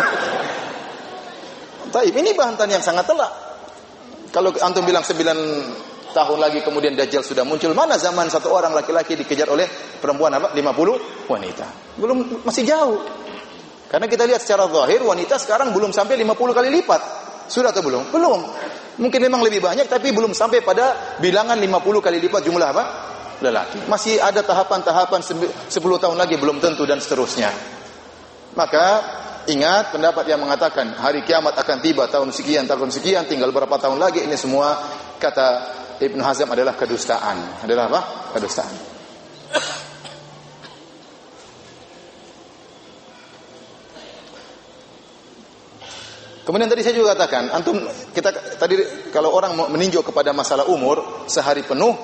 Taib, ini bahantan yang sangat telak. Kalau antum bilang 9 tahun lagi kemudian Dajjal sudah muncul, mana zaman satu orang laki-laki dikejar oleh perempuan apa? 50 wanita. Belum, masih jauh. Karena kita lihat secara zahir wanita sekarang belum sampai 50 kali lipat. Sudah atau belum? Belum. Mungkin memang lebih banyak tapi belum sampai pada bilangan 50 kali lipat jumlah apa? Lelaki. Masih ada tahapan-tahapan 10 tahun lagi belum tentu dan seterusnya. Maka ingat pendapat yang mengatakan hari kiamat akan tiba tahun sekian, tinggal berapa tahun lagi, ini semua kata Ibnu Hazm adalah kedustaan. Adalah apa? Kedustaan. Kemudian tadi saya juga katakan, antum kita tadi kalau orang meninjau kepada masalah umur, sehari penuh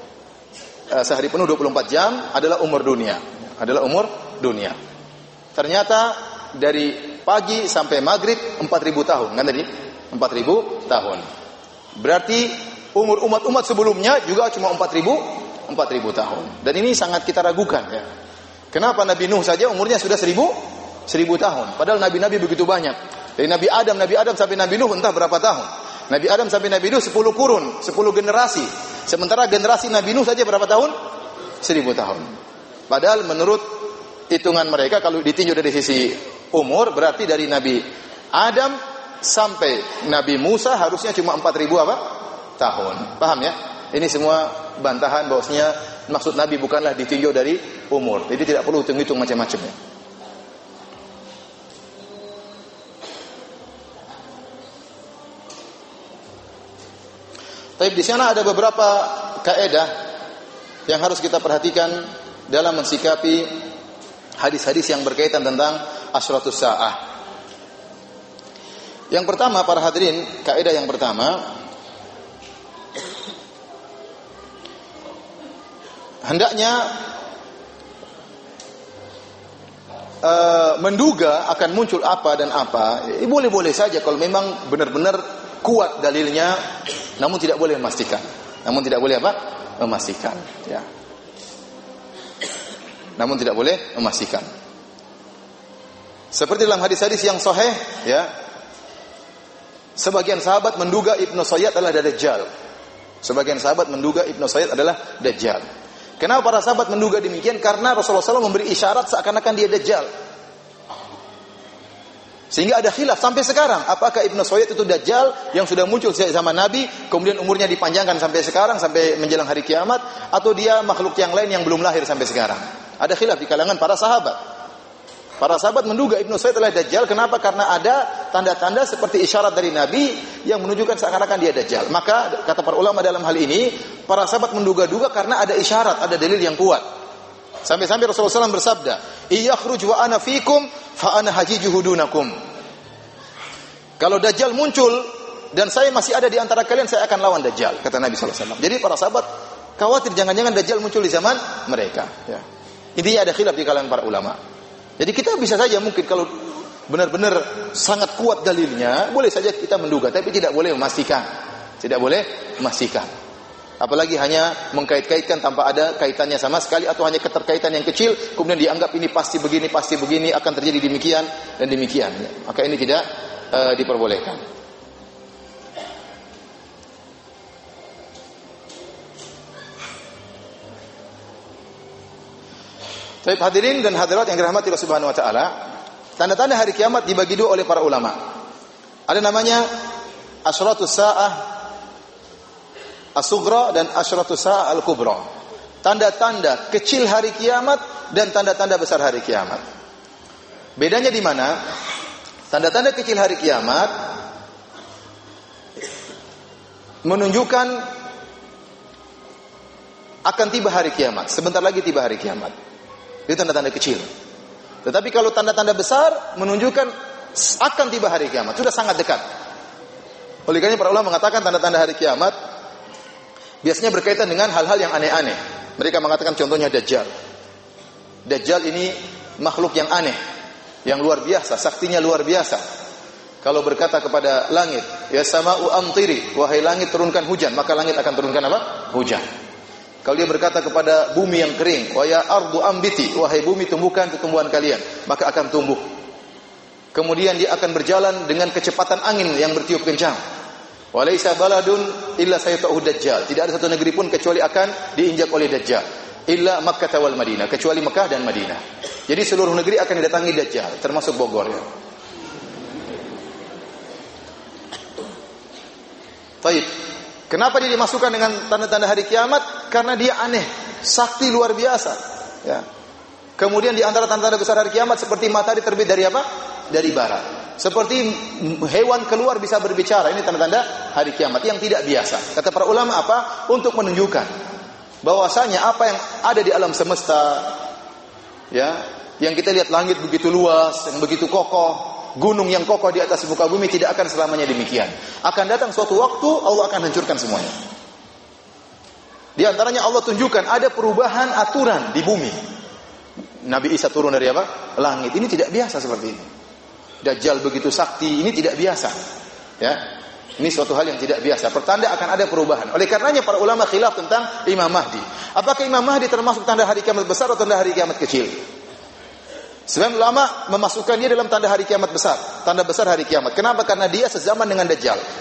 24 jam adalah umur dunia. Adalah umur dunia. Ternyata dari pagi sampai maghrib 4.000 tahun, kan tadi? 4.000 tahun. Berarti umur umat-umat sebelumnya juga cuma 4.000 tahun. Dan ini sangat kita ragukan ya. Kenapa Nabi Nuh saja umurnya sudah 1.000 tahun. Padahal nabi-nabi begitu banyak. Dari Nabi Adam sampai Nabi Nuh entah berapa tahun. Nabi Adam sampai Nabi Nuh 10 kurun, 10 generasi. Sementara generasi Nabi Nuh saja berapa tahun? 1000 tahun. Padahal menurut hitungan mereka kalau ditinjau dari sisi umur berarti dari Nabi Adam sampai Nabi Musa harusnya cuma 4000 apa? Tahun. Paham ya? Ini semua bantahan bahwasanya maksud Nabi bukanlah ditinjau dari umur. Jadi tidak perlu hitung-hitung macam-macam ya. Tapi di sana ada beberapa kaidah yang harus kita perhatikan dalam mensikapi hadis-hadis yang berkaitan tentang asyratus saah. Yang pertama, para hadirin, kaidah yang pertama, hendaknya menduga akan muncul apa dan apa. Boleh-boleh saja kalau memang benar-benar kuat dalilnya, namun tidak boleh memastikan. Namun tidak boleh apa? Memastikan. Ya. Namun tidak boleh memastikan. Seperti dalam hadis-hadis yang sahih, ya. Sebagian sahabat menduga Ibnu Sayyad adalah Dajjal. Sebagian sahabat menduga Ibnu Sayyad adalah Dajjal. Kenapa para sahabat menduga demikian? Karena Rasulullah SAW memberi isyarat seakan-akan dia Dajjal. Sehingga ada khilaf sampai sekarang. Apakah Ibnu Sayyad itu Dajjal yang sudah muncul sejak zaman Nabi, kemudian umurnya dipanjangkan sampai sekarang, sampai menjelang hari kiamat, atau dia makhluk yang lain yang belum lahir sampai sekarang? Ada khilaf di kalangan para sahabat. Para sahabat menduga Ibnu Sayyad adalah Dajjal. Kenapa? Karena ada tanda-tanda seperti isyarat dari Nabi yang menunjukkan seakan-akan dia Dajjal. Maka kata para ulama dalam hal ini, para sahabat menduga-duga karena ada isyarat, ada dalil yang kuat. Sampai-sampai Rasulullah SAW bersabda, "Iyakhruj wa ana fikum fa ana hajijuhu dunakum." Kalau Dajjal muncul dan saya masih ada di antara kalian, saya akan lawan Dajjal, kata Nabi SAW. Jadi para sahabat khawatir jangan-jangan Dajjal muncul di zaman mereka. Ya. Intinya ada khilaf di kalangan para ulama. Jadi kita bisa saja mungkin kalau benar-benar sangat kuat dalilnya, boleh saja kita menduga, tapi tidak boleh memastikan. Tidak boleh memastikan. Apalagi hanya mengkait-kaitkan tanpa ada kaitannya sama sekali, atau hanya keterkaitan yang kecil kemudian dianggap ini pasti begini akan terjadi demikian dan demikian. Maka ini tidak diperbolehkan. Baik hadirin dan hadirat yang dirahmati Allah Subhanahu wa taala, tanda-tanda hari kiamat dibagi dua oleh para ulama. Ada namanya asyratus saah as-sughra dan asyratus saah al-kubra. Tanda-tanda kecil hari kiamat dan tanda-tanda besar hari kiamat. Bedanya di mana? Tanda-tanda kecil hari kiamat menunjukkan akan tiba hari kiamat. Sebentar lagi tiba hari kiamat. Itu tanda-tanda kecil. Tetapi kalau tanda-tanda besar menunjukkan akan tiba hari kiamat, sudah sangat dekat. Oleh karena para ulama mengatakan tanda-tanda hari kiamat biasanya berkaitan dengan hal-hal yang aneh-aneh. Mereka mengatakan contohnya Dajjal. Dajjal ini makhluk yang aneh, yang luar biasa, saktinya luar biasa. Kalau berkata kepada langit, ya sama'u amtiri, wahai langit turunkan hujan, maka langit akan turunkan apa? Hujan. Kalau dia berkata kepada bumi yang kering, wa ya ardu ambiti, wahai bumi tumbuhkan tumbuhan kalian, maka akan tumbuh. Kemudian dia akan berjalan dengan kecepatan angin yang bertiup kencang. Wa laisa baladun illa sayata'u dajjal. Tidak ada satu negeri pun kecuali akan diinjak oleh Dajjal. Illa Makkah wal Madinah, kecuali Mekah dan Madinah. Jadi seluruh negeri akan didatangi Dajjal, termasuk Bogor ya. Baik. Kenapa dia dimasukkan dengan tanda-tanda hari kiamat? Karena dia aneh, sakti luar biasa. Ya. Kemudian di antara tanda-tanda besar hari kiamat seperti matahari terbit dari apa? Dari barat. Seperti hewan keluar bisa berbicara. Ini tanda-tanda hari kiamat yang tidak biasa. Kata para ulama apa? Untuk menunjukkan bahwasanya apa yang ada di alam semesta, ya, yang kita lihat langit begitu luas, yang begitu kokoh, gunung yang kokoh di atas muka bumi tidak akan selamanya demikian. Akan datang suatu waktu Allah akan hancurkan semuanya. Di antaranya Allah tunjukkan ada perubahan aturan di bumi. Nabi Isa turun dari apa? Langit. Ini tidak biasa seperti ini. Dajjal begitu sakti, ini tidak biasa. Ya. Ini suatu hal yang tidak biasa. Pertanda akan ada perubahan. Oleh karenanya para ulama khilaf tentang Imam Mahdi. Apakah Imam Mahdi termasuk tanda hari kiamat besar atau tanda hari kiamat kecil? Sebagian ulama memasukkan dia dalam tanda hari kiamat besar, tanda besar hari kiamat. Kenapa? Karena dia sezaman dengan Dajjal.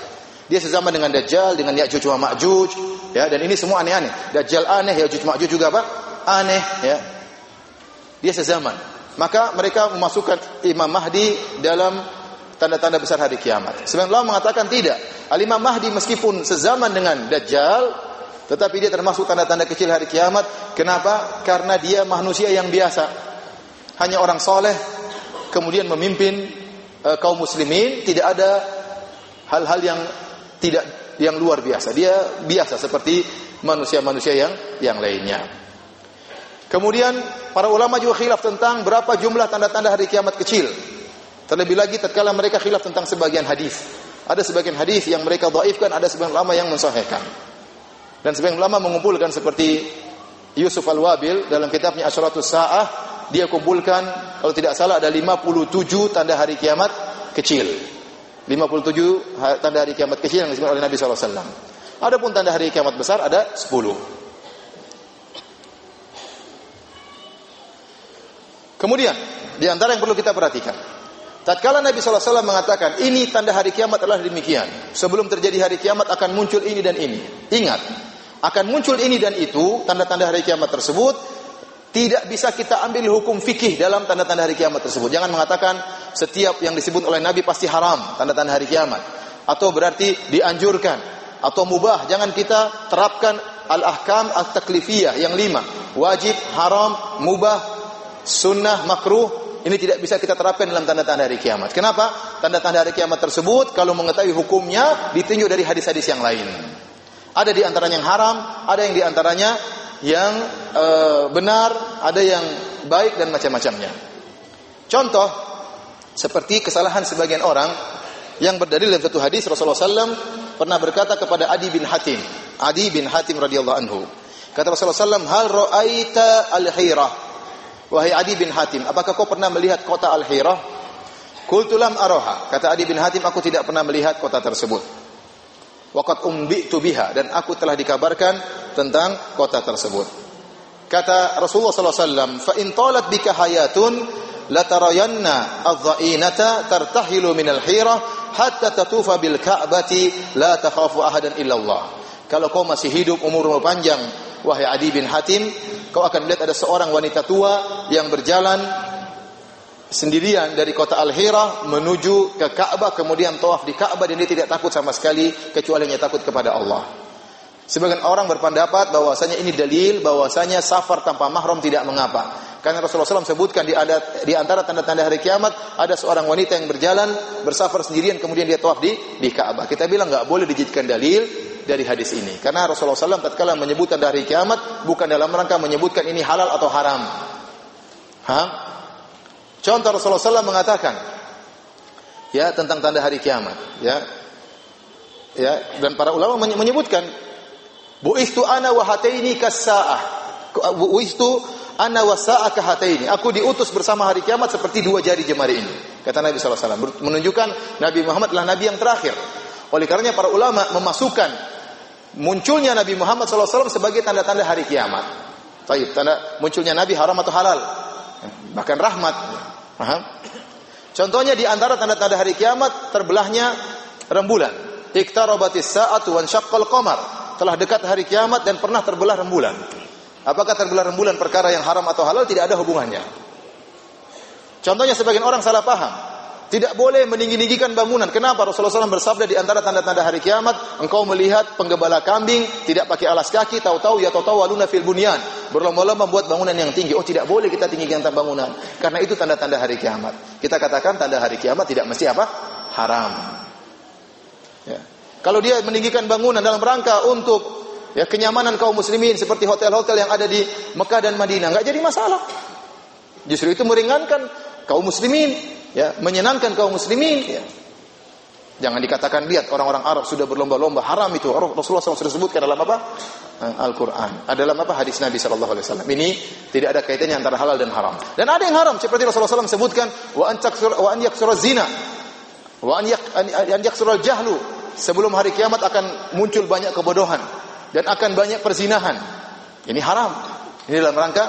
Dia sezaman dengan Dajjal, dengan Ya'juj wa Ma'juj, ya, dan ini semua aneh-aneh. Dajjal aneh, Ya'juj Ma'juj juga apa? Aneh, ya. Dia sezaman. Maka mereka memasukkan Imam Mahdi dalam tanda-tanda besar hari kiamat. Sebagian ulama mengatakan tidak. Al-Imam Mahdi meskipun sezaman dengan Dajjal, tetapi dia termasuk tanda-tanda kecil hari kiamat. Kenapa? Karena dia manusia yang biasa. Hanya orang soleh, kemudian memimpin kaum muslimin, tidak ada hal-hal yang luar biasa. Dia biasa seperti manusia-manusia yang lainnya. Kemudian para ulama juga khilaf tentang berapa jumlah tanda-tanda hari kiamat kecil. Terlebih lagi tatkala mereka khilaf tentang sebagian hadis. Ada sebagian hadis yang mereka dhaifkan, ada sebagian ulama yang mensahihkan. Dan sebagian ulama mengumpulkan seperti Yusuf Al-Wabil dalam kitabnya Asyratus Sa'ah, dia kumpulkan kalau tidak salah ada 57 tanda hari kiamat kecil. 57 tanda hari kiamat kecil yang disebut oleh Nabi sallallahu alaihi wasallam. Adapun tanda hari kiamat besar ada 10. Kemudian di antara yang perlu kita perhatikan, tatkala Nabi sallallahu alaihi wasallam mengatakan ini tanda hari kiamat adalah demikian, sebelum terjadi hari kiamat akan muncul ini dan ini. Ingat, akan muncul ini dan itu, tanda-tanda hari kiamat tersebut tidak bisa kita ambil hukum fikih dalam tanda-tanda hari kiamat tersebut. Jangan mengatakan setiap yang disebut oleh Nabi pasti haram, tanda-tanda hari kiamat, atau berarti dianjurkan atau mubah. Jangan kita terapkan al-ahkam at-taklifiyah yang 5, wajib, haram, mubah, sunnah, makruh. Ini tidak bisa kita terapkan dalam tanda-tanda hari kiamat. Kenapa? Tanda-tanda hari kiamat tersebut kalau mengetahui hukumnya ditinjau dari hadis-hadis yang lain. Ada di antaranya yang haram, ada yang di antaranya yang benar, ada yang baik dan macam-macamnya. Contoh seperti kesalahan sebagian orang yang berdalil dalam satu hadis Rasulullah SAW pernah berkata kepada Adi bin Hatim radhiyallahu anhu. Kata Rasulullah SAW, hal ra'aita al-Hirah? Wahai Adi bin Hatim, apakah kau pernah melihat kota Al-Hirah? Qultu lam araha. Kata Adi bin Hatim, aku tidak pernah melihat kota tersebut. Waqad umbitu biha, dan aku telah dikabarkan tentang kota tersebut. Kata Rasulullah sallallahu alaihi wasallam, fa in talat bika hayatun latarayanna adh-dha'inata tartahilu minal hirah hatta tatufa bil ka'bati la takhafu ahadan illa Allah. Kalau kau masih hidup, umurmu panjang, wahai Adi bin Hatim, kau akan lihat ada seorang wanita tua yang berjalan sendirian dari kota Al-Hirah menuju ke Ka'bah, kemudian tawaf di Ka'bah, dan dia tidak takut sama sekali kecuali hanya takut kepada Allah. Sebagian orang berpendapat bahwasanya ini dalil bahwasanya safar tanpa mahram tidak mengapa. Karena Rasulullah SAW sebutkan di antara tanda-tanda hari kiamat ada seorang wanita yang berjalan bersafar sendirian kemudian dia tawaf di Ka'bah. Kita bilang enggak boleh dijadikan dalil dari hadis ini. Karena Rasulullah SAW tatkala menyebutkan hari kiamat bukan dalam rangka menyebutkan ini halal atau haram. Contoh Rasulullah SAW mengatakan ya tentang tanda hari kiamat, ya, dan para ulama menyebutkan bu'istu ana wa hataini kas-saah. Bu'istu ana wa sa'a ka hataini. Aku diutus bersama hari kiamat seperti dua jari jemari ini. Kata Nabi sallallahu alaihi wasallam, menunjukkan Nabi Muhammad adalah nabi yang terakhir. Oleh karenanya para ulama memasukkan munculnya Nabi Muhammad sallallahu alaihi wasallam sebagai tanda-tanda hari kiamat. Baik, tanda munculnya nabi haram atau halal? Bahkan rahmat. Paham? Contohnya di antara tanda-tanda hari kiamat terbelahnya rembulan. Iqtarabatis sa'atu wan syaqqal qamar. Telah dekat hari kiamat dan pernah terbelah rembulan. Apakah terbelah rembulan perkara yang haram atau halal? Tidak ada hubungannya. Contohnya sebagian orang salah paham. Tidak boleh meninggi-ninggikan bangunan. Kenapa? Rasulullah SAW bersabda di antara tanda-tanda hari kiamat, engkau melihat penggembala kambing tidak pakai alas kaki, tahu-tahu yatatawaluna fil bunyan, berlomba-lomba membuat bangunan yang tinggi. Oh, tidak boleh kita tinggikan bangunan, karena itu tanda-tanda hari kiamat. Kita katakan tanda hari kiamat tidak mesti apa? Haram. Ya. Kalau dia meninggikan bangunan dalam rangka untuk kenyamanan kaum muslimin seperti hotel-hotel yang ada di Mekah dan Madinah, enggak jadi masalah. Justru itu meringankan kaum muslimin, menyenangkan kaum muslimin. Jangan dikatakan lihat orang-orang Arab sudah berlomba-lomba, haram itu. Rasulullah SAW sudah sebutkan dalam apa? Al-Quran. Dalam apa? Hadis Nabi SAW. Ini tidak ada kaitannya antara halal dan haram. Dan ada yang haram seperti Rasulullah SAW sebutkan wa an yaksura zina wa an yaksura jahlu. Sebelum hari kiamat akan muncul banyak kebodohan dan akan banyak perzinahan. Ini haram. Ini dalam rangka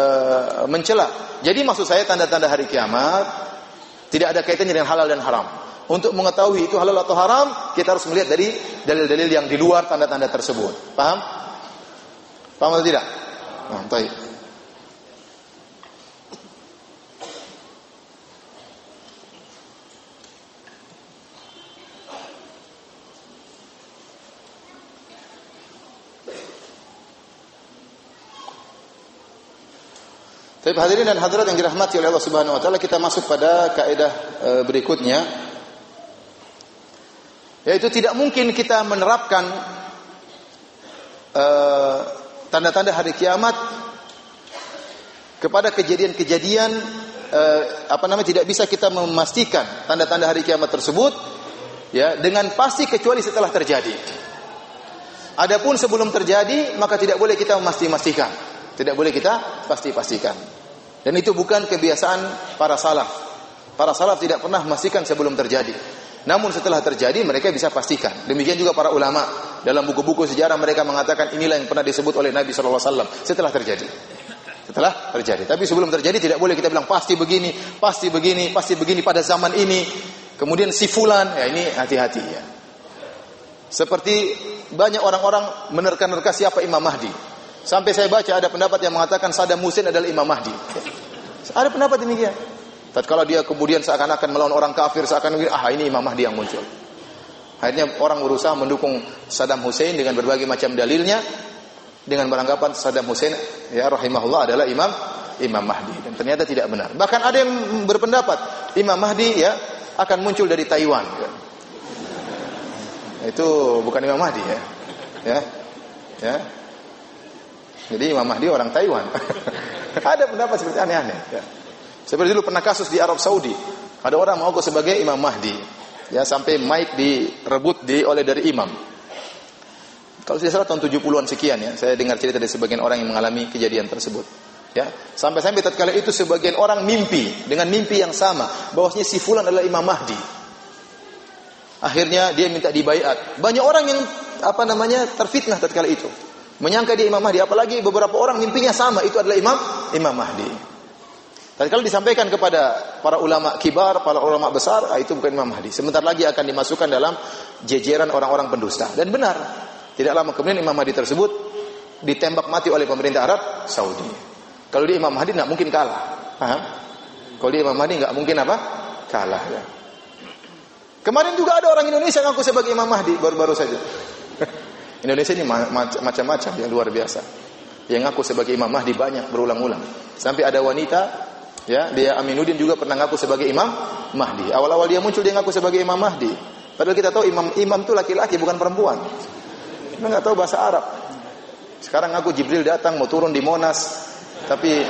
mencela. Jadi maksud saya tanda-tanda hari kiamat tidak ada kaitannya dengan halal dan haram. Untuk mengetahui itu halal atau haram, kita harus melihat dari dalil-dalil yang di luar tanda-tanda tersebut. Paham? Paham atau tidak? Nah, baik. Tapi hadirin dan hadirat yang dirahmati oleh Allah Subhanahu wa taala, kita masuk pada kaidah berikutnya, yaitu tidak mungkin kita menerapkan tanda-tanda hari kiamat kepada kejadian-kejadian tidak bisa kita memastikan tanda-tanda hari kiamat tersebut ya dengan pasti kecuali setelah terjadi. Adapun sebelum terjadi maka tidak boleh kita memastikan. Tidak boleh kita pastikan. Dan itu bukan kebiasaan para salaf. Para salaf tidak pernah memastikan sebelum terjadi. Namun setelah terjadi mereka bisa pastikan. Demikian juga para ulama dalam buku-buku sejarah mereka mengatakan inilah yang pernah disebut oleh Nabi sallallahu alaihi wasallam setelah terjadi. Setelah terjadi. Tapi sebelum terjadi tidak boleh kita bilang pasti begini pada zaman ini. Kemudian si fulan, ya ini hati-hati ya. Seperti banyak orang-orang menerka-nerka siapa Imam Mahdi. Sampai saya baca ada pendapat yang mengatakan Saddam Hussein adalah Imam Mahdi. Ada pendapat demikian. Tatkala dia kemudian seakan-akan melawan orang kafir, seakan-akan ini Imam Mahdi yang muncul. Akhirnya orang berusaha mendukung Saddam Hussein dengan berbagai macam dalilnya, dengan beranggapan Saddam Hussein ya rahimahullah adalah Imam Mahdi, dan ternyata tidak benar. Bahkan ada yang berpendapat Imam Mahdi ya akan muncul dari Taiwan. Ya. Itu bukan Imam Mahdi ya. Ya. Jadi Imam Mahdi orang Taiwan. Ada pendapat seperti aneh-aneh. Ya. Seperti dulu pernah kasus di Arab Saudi. Ada orang mengaku sebagai Imam Mahdi. Ya, sampai mic direbut oleh dari imam. Kalau tidak salah tahun 70-an sekian ya. Saya dengar cerita dari sebagian orang yang mengalami kejadian tersebut. Ya, sampai-sampai tatkala itu sebagian orang mimpi dengan mimpi yang sama bahwasanya si fulan adalah Imam Mahdi. Akhirnya dia minta dibaiat. Banyak orang yang terfitnah tatkala itu. Menyangka dia Imam Mahdi, apalagi beberapa orang mimpinya sama, itu adalah Imam Mahdi. Tapi kalau disampaikan kepada para ulama kibar, para ulama besar, itu bukan Imam Mahdi. Sebentar lagi akan dimasukkan dalam jejeran orang-orang pendusta. Dan benar, tidak lama kemudian Imam Mahdi tersebut ditembak mati oleh pemerintah Arab Saudi. Kalau dia Imam Mahdi, tidak mungkin kalah. Paham? Kalau dia Imam Mahdi, tidak mungkin kalah. Ya. Kemarin juga ada orang Indonesia yang ngaku sebagai Imam Mahdi, baru-baru saja. Indonesia ini macam-macam yang luar biasa. Yang ngaku sebagai Imam Mahdi banyak berulang-ulang. Sampai ada wanita, ya, dia Aminuddin juga pernah ngaku sebagai Imam Mahdi. Awal-awal dia muncul dia ngaku sebagai Imam Mahdi. Padahal kita tahu imam itu laki-laki bukan perempuan. Kita nggak tahu bahasa Arab. Sekarang ngaku Jibril datang mau turun di Monas, tapi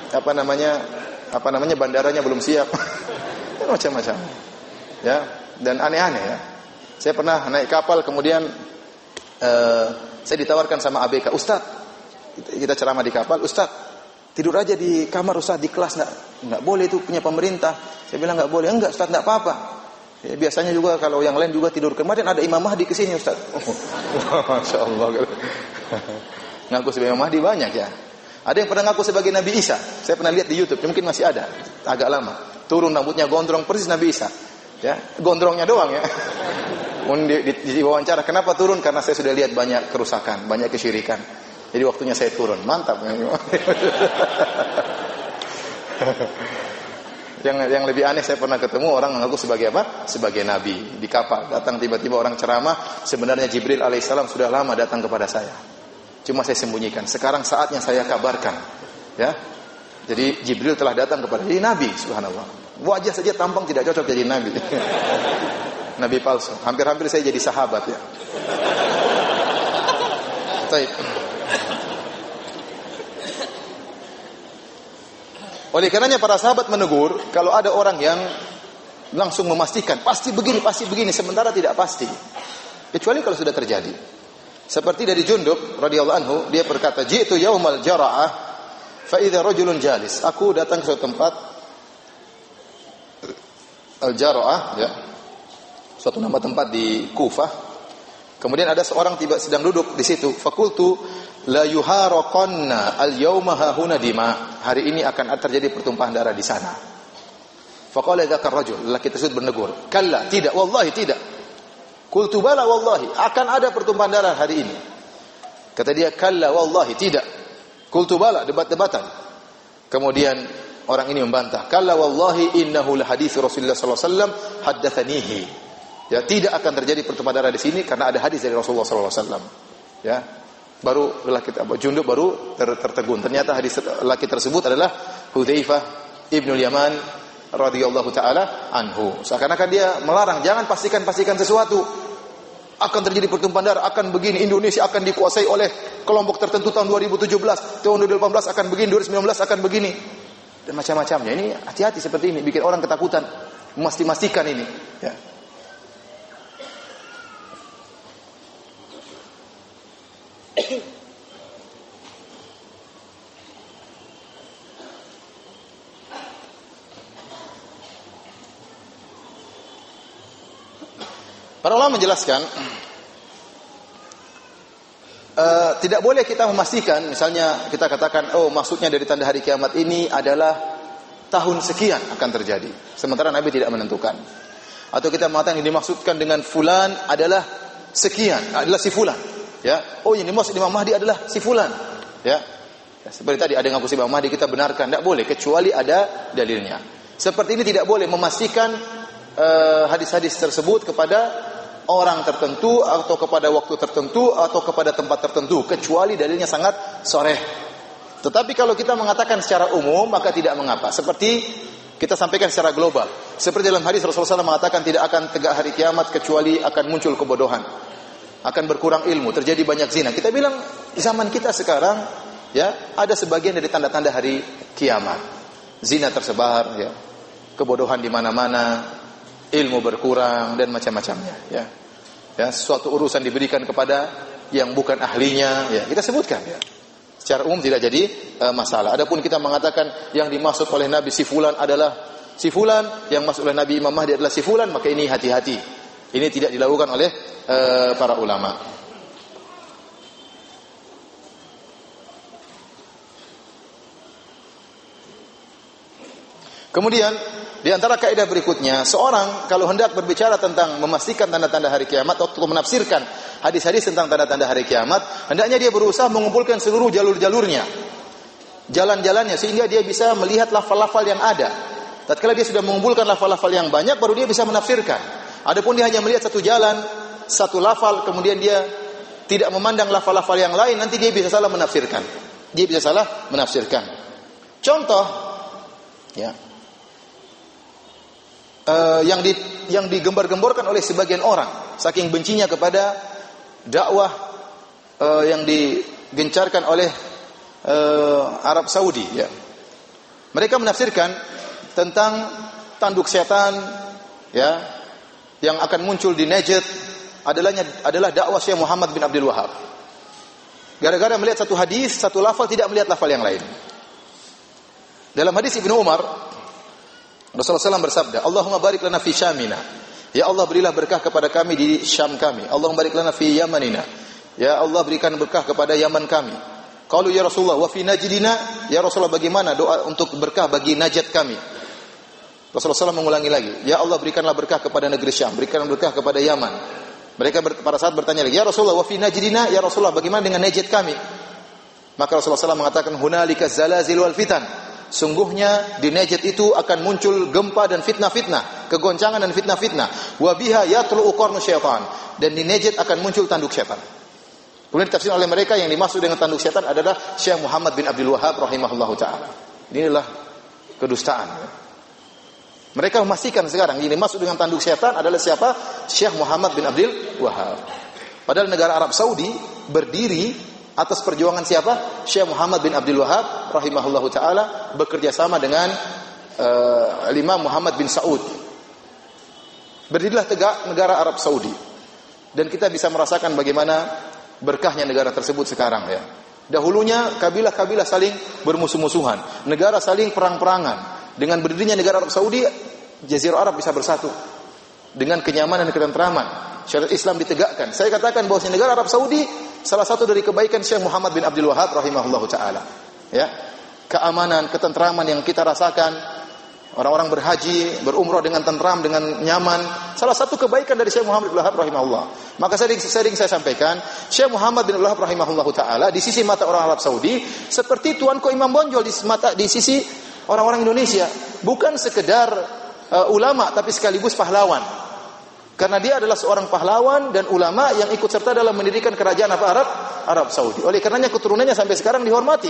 bandaranya belum siap. Macam-macam. Ya, dan aneh-aneh ya. Saya pernah naik kapal kemudian saya ditawarkan sama ABK, Ustaz, kita ceramah di kapal, Ustaz, tidur aja di kamar Ustaz, di kelas enggak boleh, itu punya pemerintah. Saya bilang enggak boleh. Enggak Ustaz, enggak apa-apa. Ya, biasanya juga kalau yang lain juga tidur. Kemarin ada Imam Mahdi ke sini Ustaz. Masya Allah. Ngaku sebagai Imam Mahdi banyak ya. Ada yang pernah ngaku sebagai Nabi Isa. Saya pernah lihat di YouTube, mungkin masih ada, agak lama. Turun rambutnya gondrong persis Nabi Isa. Ya, gondrongnya doang ya. Di wawancara, kenapa turun? Karena saya sudah lihat banyak kerusakan, banyak kesyirikan. Jadi waktunya saya turun. Mantap. Yang lebih aneh, saya pernah ketemu orang mengaku sebagai apa? Sebagai nabi di kapal. Datang tiba-tiba orang ceramah, sebenarnya Jibril alaihissalam sudah lama datang kepada saya. Cuma saya sembunyikan. Sekarang saatnya saya kabarkan. Ya. Jadi Jibril telah datang kepada jadi nabi, subhanallah. Wajah saja tampang tidak cocok jadi nabi. Nabi palsu. Hampir-hampir saya jadi sahabat ya. Baik. Oleh karenanya para sahabat menegur kalau ada orang yang langsung memastikan pasti begini, sementara tidak pasti. Kecuali kalau sudah terjadi. Seperti dari Jundub radhiyallahu anhu, dia berkata, "Ji'tu yaumal jara'ah fa idza rajulun jalis." Aku datang ke suatu tempat Al-Jara'ah ya. Suatu nama tempat di Kufah. Kemudian ada seorang tiba sedang duduk di situ. Fakultu la yuharaqanna al-yauma hahuna dima. Hari ini akan terjadi pertumpahan darah di sana. Faqala dzakar rajul, lelaki tersebut bernegur, "Kalla, tidak, wallahi tidak." Qultu bala wallahi, akan ada pertumpahan darah hari ini. Kata dia, "Kalla, wallahi tidak." Qultu bala, debat-debatan. Kemudian orang ini membantah, "Kalla wallahi innahu la hadits Rasulullah sallallahu alaihi wasallam haddatsanihi." Ya, tidak akan terjadi pertumpahan darah di sini karena ada hadis dari Rasulullah sallallahu alaihi wasallam. Ya. Baru lelaki Jundub baru tertegun. Ternyata hadis lelaki tersebut adalah Hudzaifah ibnul Yaman radhiyallahu taala anhu. Seakan-akan dia melarang, jangan pastikan sesuatu. Akan terjadi pertumpahan darah, akan begini, Indonesia akan dikuasai oleh kelompok tertentu tahun 2017, tahun 2018 akan begini, 2019 akan begini. Dan macam-macamnya. Ini hati-hati seperti ini, bikin orang ketakutan, memastikan ini, ya. Para ulama menjelaskan, tidak boleh kita memastikan, misalnya kita katakan, oh maksudnya dari tanda hari kiamat ini adalah tahun sekian akan terjadi, sementara Nabi tidak menentukan. Atau kita mengatakan yang dimaksudkan dengan fulan adalah sekian, adalah si fulan. Ya, oh yang dimaksud Imam Mahdi adalah si fulan. Ya, seperti tadi ada yang ngaku si Imam Mahdi, kita benarkan, tidak boleh kecuali ada dalilnya. Seperti ini tidak boleh memastikan hadis-hadis tersebut kepada orang tertentu atau kepada waktu tertentu atau kepada tempat tertentu kecuali dalilnya sangat sharih. Tetapi kalau kita mengatakan secara umum maka tidak mengapa. Seperti kita sampaikan secara global. Seperti dalam hadis Rasulullah SAW mengatakan tidak akan tegak hari kiamat kecuali akan muncul kebodohan, akan berkurang ilmu, terjadi banyak zina. Kita bilang zaman kita sekarang ya ada sebagian dari tanda-tanda hari kiamat. Zina tersebar, ya. Kebodohan di mana-mana, ilmu berkurang dan macam-macamnya, ya. Ya, suatu urusan diberikan kepada yang bukan ahlinya, ya. Kita sebutkan, ya. Secara umum tidak jadi masalah. Adapun kita mengatakan yang dimaksud oleh Nabi si fulan adalah si fulan, yang maksud oleh Nabi Imam Mahdi adalah si fulan, maka ini hati-hati. Ini tidak dilakukan oleh para ulama. Kemudian di antara kaidah berikutnya, seorang kalau hendak berbicara tentang memastikan tanda-tanda hari kiamat atau menafsirkan hadis-hadis tentang tanda-tanda hari kiamat, hendaknya dia berusaha mengumpulkan seluruh jalur-jalurnya, jalan-jalannya, sehingga dia bisa melihat lafal-lafal yang ada. Tatkala dia sudah mengumpulkan lafal-lafal yang banyak, baru dia bisa menafsirkan. Adapun dia hanya melihat satu jalan, satu lafal, kemudian dia tidak memandang lafal-lafal yang lain, nanti dia bisa salah menafsirkan. Dia bisa salah menafsirkan. Contoh, ya. Yang digembar-gemborkan oleh sebagian orang saking bencinya kepada dakwah yang digencarkan oleh Arab Saudi, ya. Mereka menafsirkan tentang tanduk setan, ya, yang akan muncul di Najd adalah dakwah Syekh Muhammad bin Abdul Wahhab. Gara-gara melihat satu hadis, satu lafal, tidak melihat lafal yang lain. Dalam hadis Ibnu Umar, Rasulullah SAW bersabda, Allahumma barik lana fi syamina. Ya Allah, berilah berkah kepada kami di Syam kami. Allahumma barik lana fi yamanina. Ya Allah, berikan berkah kepada Yaman kami. Qalu ya Rasulullah wa fi najdina. Ya Rasulullah, bagaimana doa untuk berkah bagi Najd kami? Rasulullah SAW mengulangi lagi, ya Allah, berikanlah berkah kepada negeri Syam, berikanlah berkah kepada Yaman. Mereka pada saat bertanya lagi, ya Rasulullah wa fi najdina. Ya Rasulullah, bagaimana dengan Najd kami? Maka Rasulullah SAW mengatakan, hunalika zalazil wal fitan. Sungguhnya di Najd itu akan muncul gempa dan fitnah-fitnah, kegoncangan dan fitnah-fitnah. Wa biha yatlu'u qarnu syaitan. Dan di Najd akan muncul tanduk syaitan. Kemudian ditafsirkan oleh mereka yang dimaksud dengan tanduk syaitan adalah Syekh Muhammad bin Abdul Wahhab rahimahullahu taala. Inilah kedustaan. Mereka memastikan sekarang yang dimaksud dengan tanduk syaitan adalah siapa? Syekh Muhammad bin Abdul Wahhab. Padahal negara Arab Saudi berdiri atas perjuangan siapa? Syekh Muhammad bin Abdul Wahhab rahimahullahu taala bekerja sama dengan Imam Muhammad bin Saud. Berdirilah tegak negara Arab Saudi. Dan kita bisa merasakan bagaimana berkahnya negara tersebut sekarang, ya. Dahulunya kabilah-kabilah saling bermusuh-musuhan, negara saling perang-perangan. Dengan berdirinya negara Arab Saudi, Jazirah Arab bisa bersatu dengan kenyamanan dan ketentraman. Syariat Islam ditegakkan. Saya katakan bahwa negara Arab Saudi salah satu dari kebaikan Syekh Muhammad bin Abdul Wahhab rahimahullahu taala. Ya. Keamanan, ketentraman yang kita rasakan, Orang-orang berhaji, berumrah dengan tentram, dengan nyaman. Salah satu kebaikan dari Syekh Muhammad bin Abdul Wahhab rahimahullah. Maka sering saya sampaikan, Syekh Muhammad bin Abdul Wahhab rahimahullah taala di sisi mata orang Arab Saudi seperti tuanku Imam Bonjol di sisi orang-orang Indonesia. Bukan sekedar ulama tapi sekaligus pahlawan. Karena dia adalah seorang pahlawan dan ulama yang ikut serta dalam mendirikan kerajaan Arab Saudi. Oleh karenanya keturunannya sampai sekarang dihormati.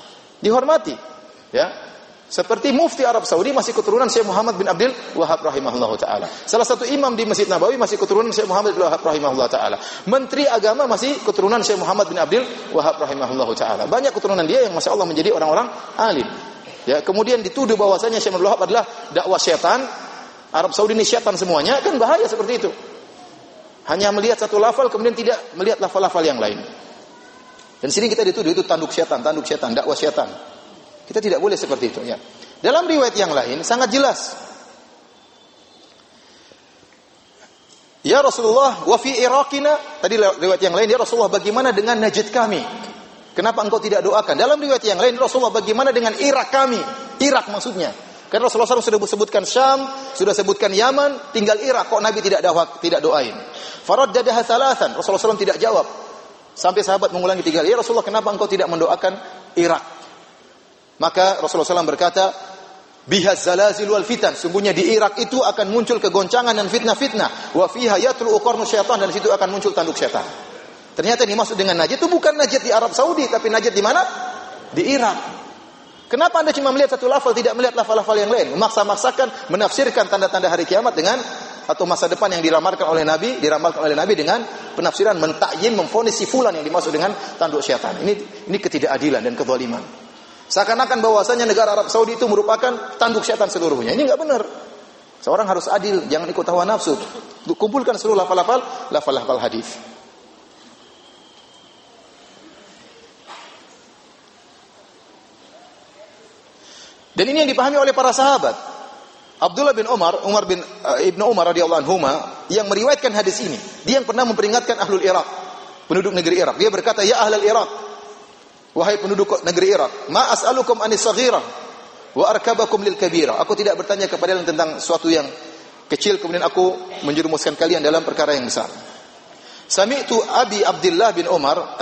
Ya. Seperti mufti Arab Saudi masih keturunan Syekh Muhammad bin Abdul Wahhab rahimahullah taala. Salah satu imam di Masjid Nabawi masih keturunan Syekh Muhammad bin Wahhab rahimahullah taala. Menteri agama masih keturunan Syekh Muhammad bin Abdul Wahhab rahimahullah taala. Banyak keturunan dia yang masya Allah menjadi orang-orang alim. Ya, kemudian dituduh bahwasanya Syekh Muhammad bin Wahhab adalah dakwah syaitan. Arab Saudi ini syaitan semuanya, kan bahaya seperti itu. Hanya melihat satu lafal kemudian tidak melihat lafal-lafal yang lain. Dan sini kita dituduh itu tanduk syaitan, dakwah syaitan. Kita tidak boleh seperti itu, ya. Dalam riwayat yang lain sangat jelas. Ya Rasulullah, wa fi Iraqina, tadi riwayat yang lain, ya Rasulullah bagaimana dengan Najd kami? Kenapa engkau tidak doakan? Dalam riwayat yang lain, Rasulullah bagaimana dengan Irak kami? Irak maksudnya. Karena Rasulullah SAW sudah sebutkan Syam, sudah sebutkan Yaman, tinggal Irak. Kok Nabi tidak doain? Faraddadaha thalathan. Rasulullah SAW tidak jawab. Sampai sahabat mengulangi 3 kali. Ya Rasulullah, kenapa engkau tidak mendoakan Irak? Maka Rasulullah SAW berkata, bihaz zalazil wal fitan. Sungguhnya di Irak itu akan muncul kegoncangan dan fitnah-fitnah. Wa fiha yatlu qarnu syaitan, dan di situ akan muncul tanduk syaitan. Ternyata yang dimaksud dengan Najd itu bukan Najd di Arab Saudi, tapi Najd di mana? Di Irak. Kenapa Anda cuma melihat satu lafal, tidak melihat lafal-lafal yang lain? Memaksa-maksakan menafsirkan tanda-tanda hari kiamat dengan atau masa depan yang diramalkan oleh Nabi dengan penafsiran mentakyin, memvonis si fulan yang dimaksud dengan tanduk syaitan. Ini ketidakadilan dan kezaliman. Seakan-akan bahwasanya negara Arab Saudi itu merupakan tanduk syaitan seluruhnya. Ini enggak benar. Seorang harus adil, jangan ikut hawa nafsu. Kumpulkan seluruh lafal-lafal hadis. Dan ini yang dipahami oleh para sahabat. Abdullah bin Umar bin Ibnu Umar radhiyallahu anhuma yang meriwayatkan hadis ini. Dia yang pernah memperingatkan ahlul Irak, penduduk negeri Irak. Dia berkata, "Ya ahlal Irak, wahai penduduk negeri Irak, ma as'alukum anis saghirah wa arkabakum lil kabirah." Aku tidak bertanya kepada kalian tentang sesuatu yang kecil kemudian aku menjerumuskan kalian dalam perkara yang besar. Sami'tu Abi Abdullah bin Umar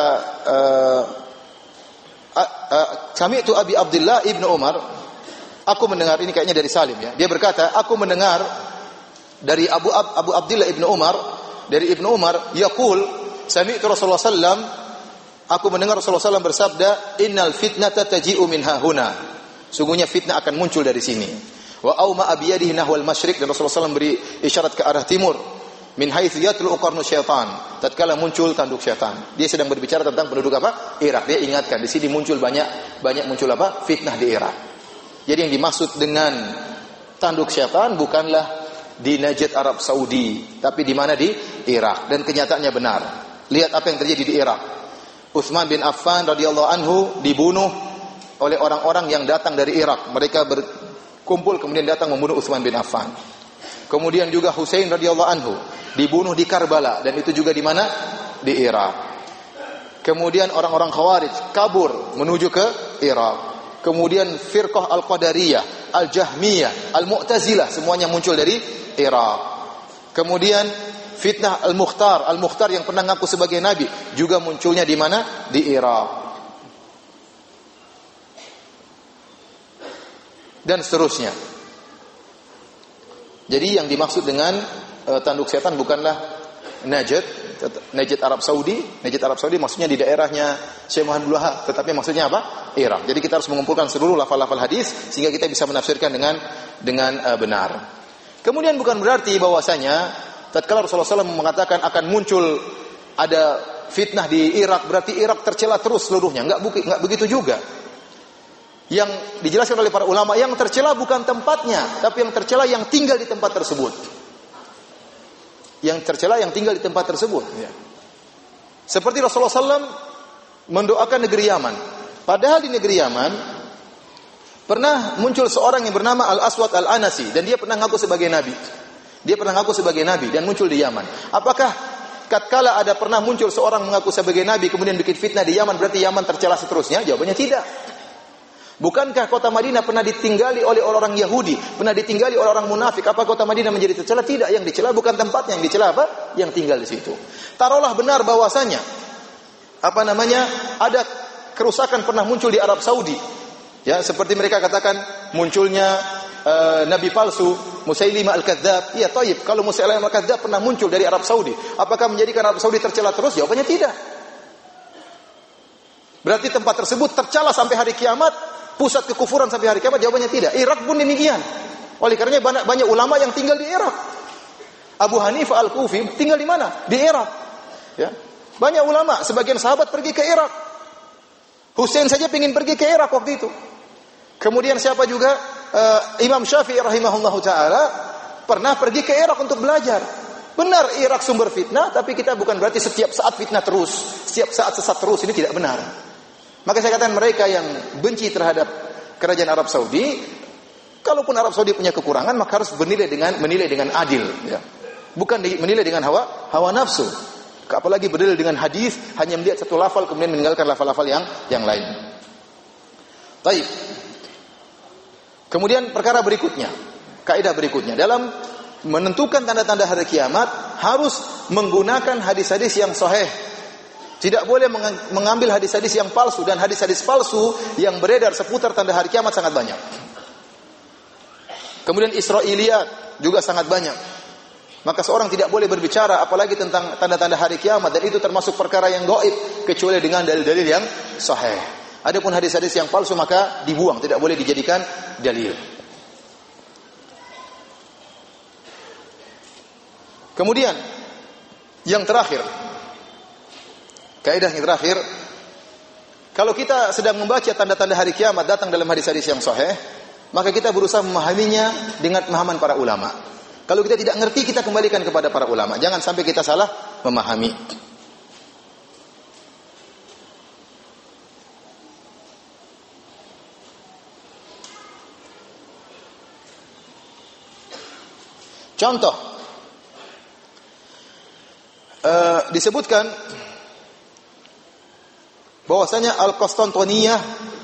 Sami'tu Abi Abdullah ibnu Umar, aku mendengar, ini kayaknya dari Salim ya. Dia berkata, aku mendengar dari Abu Abdullah ibnu Umar, dari Ibnu Umar, yaqul, sami'tu Rasulullah sallam, aku mendengar Rasulullah sallam bersabda, innal fitnata taji'u min hahuna. Sungguhnya fitnah akan muncul dari sini. Wa auma abiyadihi nahwal masyriq, dan Rasulullah sallam beri isyarat ke arah timur. Min haitsu yatlu qarnu syaitan, tatkala muncul tanduk syaitan. Dia sedang berbicara tentang penduduk apa? Irak. Dia ingatkan di sini muncul banyak muncul apa? Fitnah di Irak. Jadi yang dimaksud dengan tanduk syaitan bukanlah di Najd Arab Saudi, tapi di mana? Di Irak. Dan kenyataannya benar. Lihat apa yang terjadi di Irak. Utsman bin Affan radhiyallahu anhu dibunuh oleh orang-orang yang datang dari Irak. Mereka berkumpul kemudian datang membunuh Utsman bin Affan. Kemudian juga Husain radhiyallahu anhu dibunuh di Karbala, dan itu juga di mana? Di Irak. Kemudian orang-orang Khawarij kabur menuju ke Irak. Kemudian firqah Al-Qadariyah, Al-Jahmiyah, Al-Mu'tazilah semuanya muncul dari Irak. Kemudian fitnah Al-Mukhtar yang pernah ngaku sebagai nabi juga munculnya di mana? Di Irak. Dan seterusnya. Jadi yang dimaksud dengan tanduk setan bukanlah Najd Arab Saudi. Najd Arab Saudi maksudnya di daerahnya Syekh Muhammad bin Wahhab, tetapi maksudnya apa? Irak. Jadi kita harus mengumpulkan seluruh lafal-lafal hadis sehingga kita bisa menafsirkan dengan benar. Kemudian bukan berarti bahwasanya tatkala Rasulullah SAW mengatakan akan muncul ada fitnah di Irak berarti Irak tercela terus seluruhnya. Enggak begitu juga. Yang dijelaskan oleh para ulama, yang tercela bukan tempatnya, tapi yang tercela yang tinggal di tempat tersebut. Yang tercela yang tinggal di tempat tersebut. Ya. Seperti Rasulullah SAW mendoakan negeri Yaman. Padahal di negeri Yaman pernah muncul seorang yang bernama Al-Aswad Al-Anasi, dan dia pernah ngaku sebagai nabi. Dia pernah ngaku sebagai nabi dan muncul di Yaman. Apakah tatkala ada pernah muncul seorang mengaku sebagai nabi kemudian bikin fitnah di Yaman berarti Yaman tercela seterusnya? Jawabannya tidak. Bukankah kota Madinah pernah ditinggali oleh orang Yahudi, pernah ditinggali oleh orang munafik? Apa kota Madinah menjadi tercela? Tidak, yang dicela bukan tempatnya, yang dicela apa? Yang tinggal di situ. Taruhlah benar bahwasanya ada kerusakan pernah muncul di Arab Saudi. Ya, seperti mereka katakan munculnya nabi palsu Musailimah al-Kadzdzab. Iya, thayyib. Kalau Musailimah al-Kadzdzab pernah muncul dari Arab Saudi, apakah menjadikan Arab Saudi tercela terus? Jawabannya tidak. Berarti tempat tersebut tercela sampai hari kiamat, pusat kekufuran sampai hari kiamat? Jawabannya tidak. Irak pun demikian. Oleh karenanya banyak ulama yang tinggal di Irak. Abu Hanifah al-Kufi tinggal di mana? Di Irak. Ya. Banyak ulama, sebagian sahabat pergi ke Irak. Hussein saja ingin pergi ke Irak waktu itu. Kemudian siapa juga? Imam Syafi'i rahimahullahu ta'ala pernah pergi ke Irak untuk belajar. Benar, Irak sumber fitnah, tapi kita bukan berarti setiap saat fitnah terus, setiap saat sesat terus. Ini tidak benar. Maka saya katakan mereka yang benci terhadap kerajaan Arab Saudi, kalaupun Arab Saudi punya kekurangan, maka harus menilai dengan adil. Ya. Bukan menilai dengan hawa nafsu. Apalagi berdalil dengan hadis, hanya melihat satu lafal kemudian meninggalkan lafal-lafal yang lain. Baik. Kemudian perkara berikutnya, kaidah berikutnya dalam menentukan tanda-tanda hari kiamat harus menggunakan hadis-hadis yang sahih. Tidak boleh mengambil hadis-hadis yang palsu, dan hadis-hadis palsu yang beredar seputar tanda hari kiamat sangat banyak. Kemudian Israiliyat juga sangat banyak. Maka seorang tidak boleh berbicara apalagi tentang tanda-tanda hari kiamat, dan itu termasuk perkara yang gaib kecuali dengan dalil-dalil yang sahih. Adapun hadis-hadis yang palsu maka dibuang, tidak boleh dijadikan dalil. Kemudian yang terakhir, kaidah yang terakhir, kalau kita sedang membaca tanda-tanda hari kiamat datang dalam hadis-hadis yang sahih, maka kita berusaha memahaminya dengan pemahaman para ulama. Kalau kita tidak ngerti, kita kembalikan kepada para ulama. Jangan sampai kita salah memahami. Contoh, disebutkan bahwasanya Al-Konstantiniyah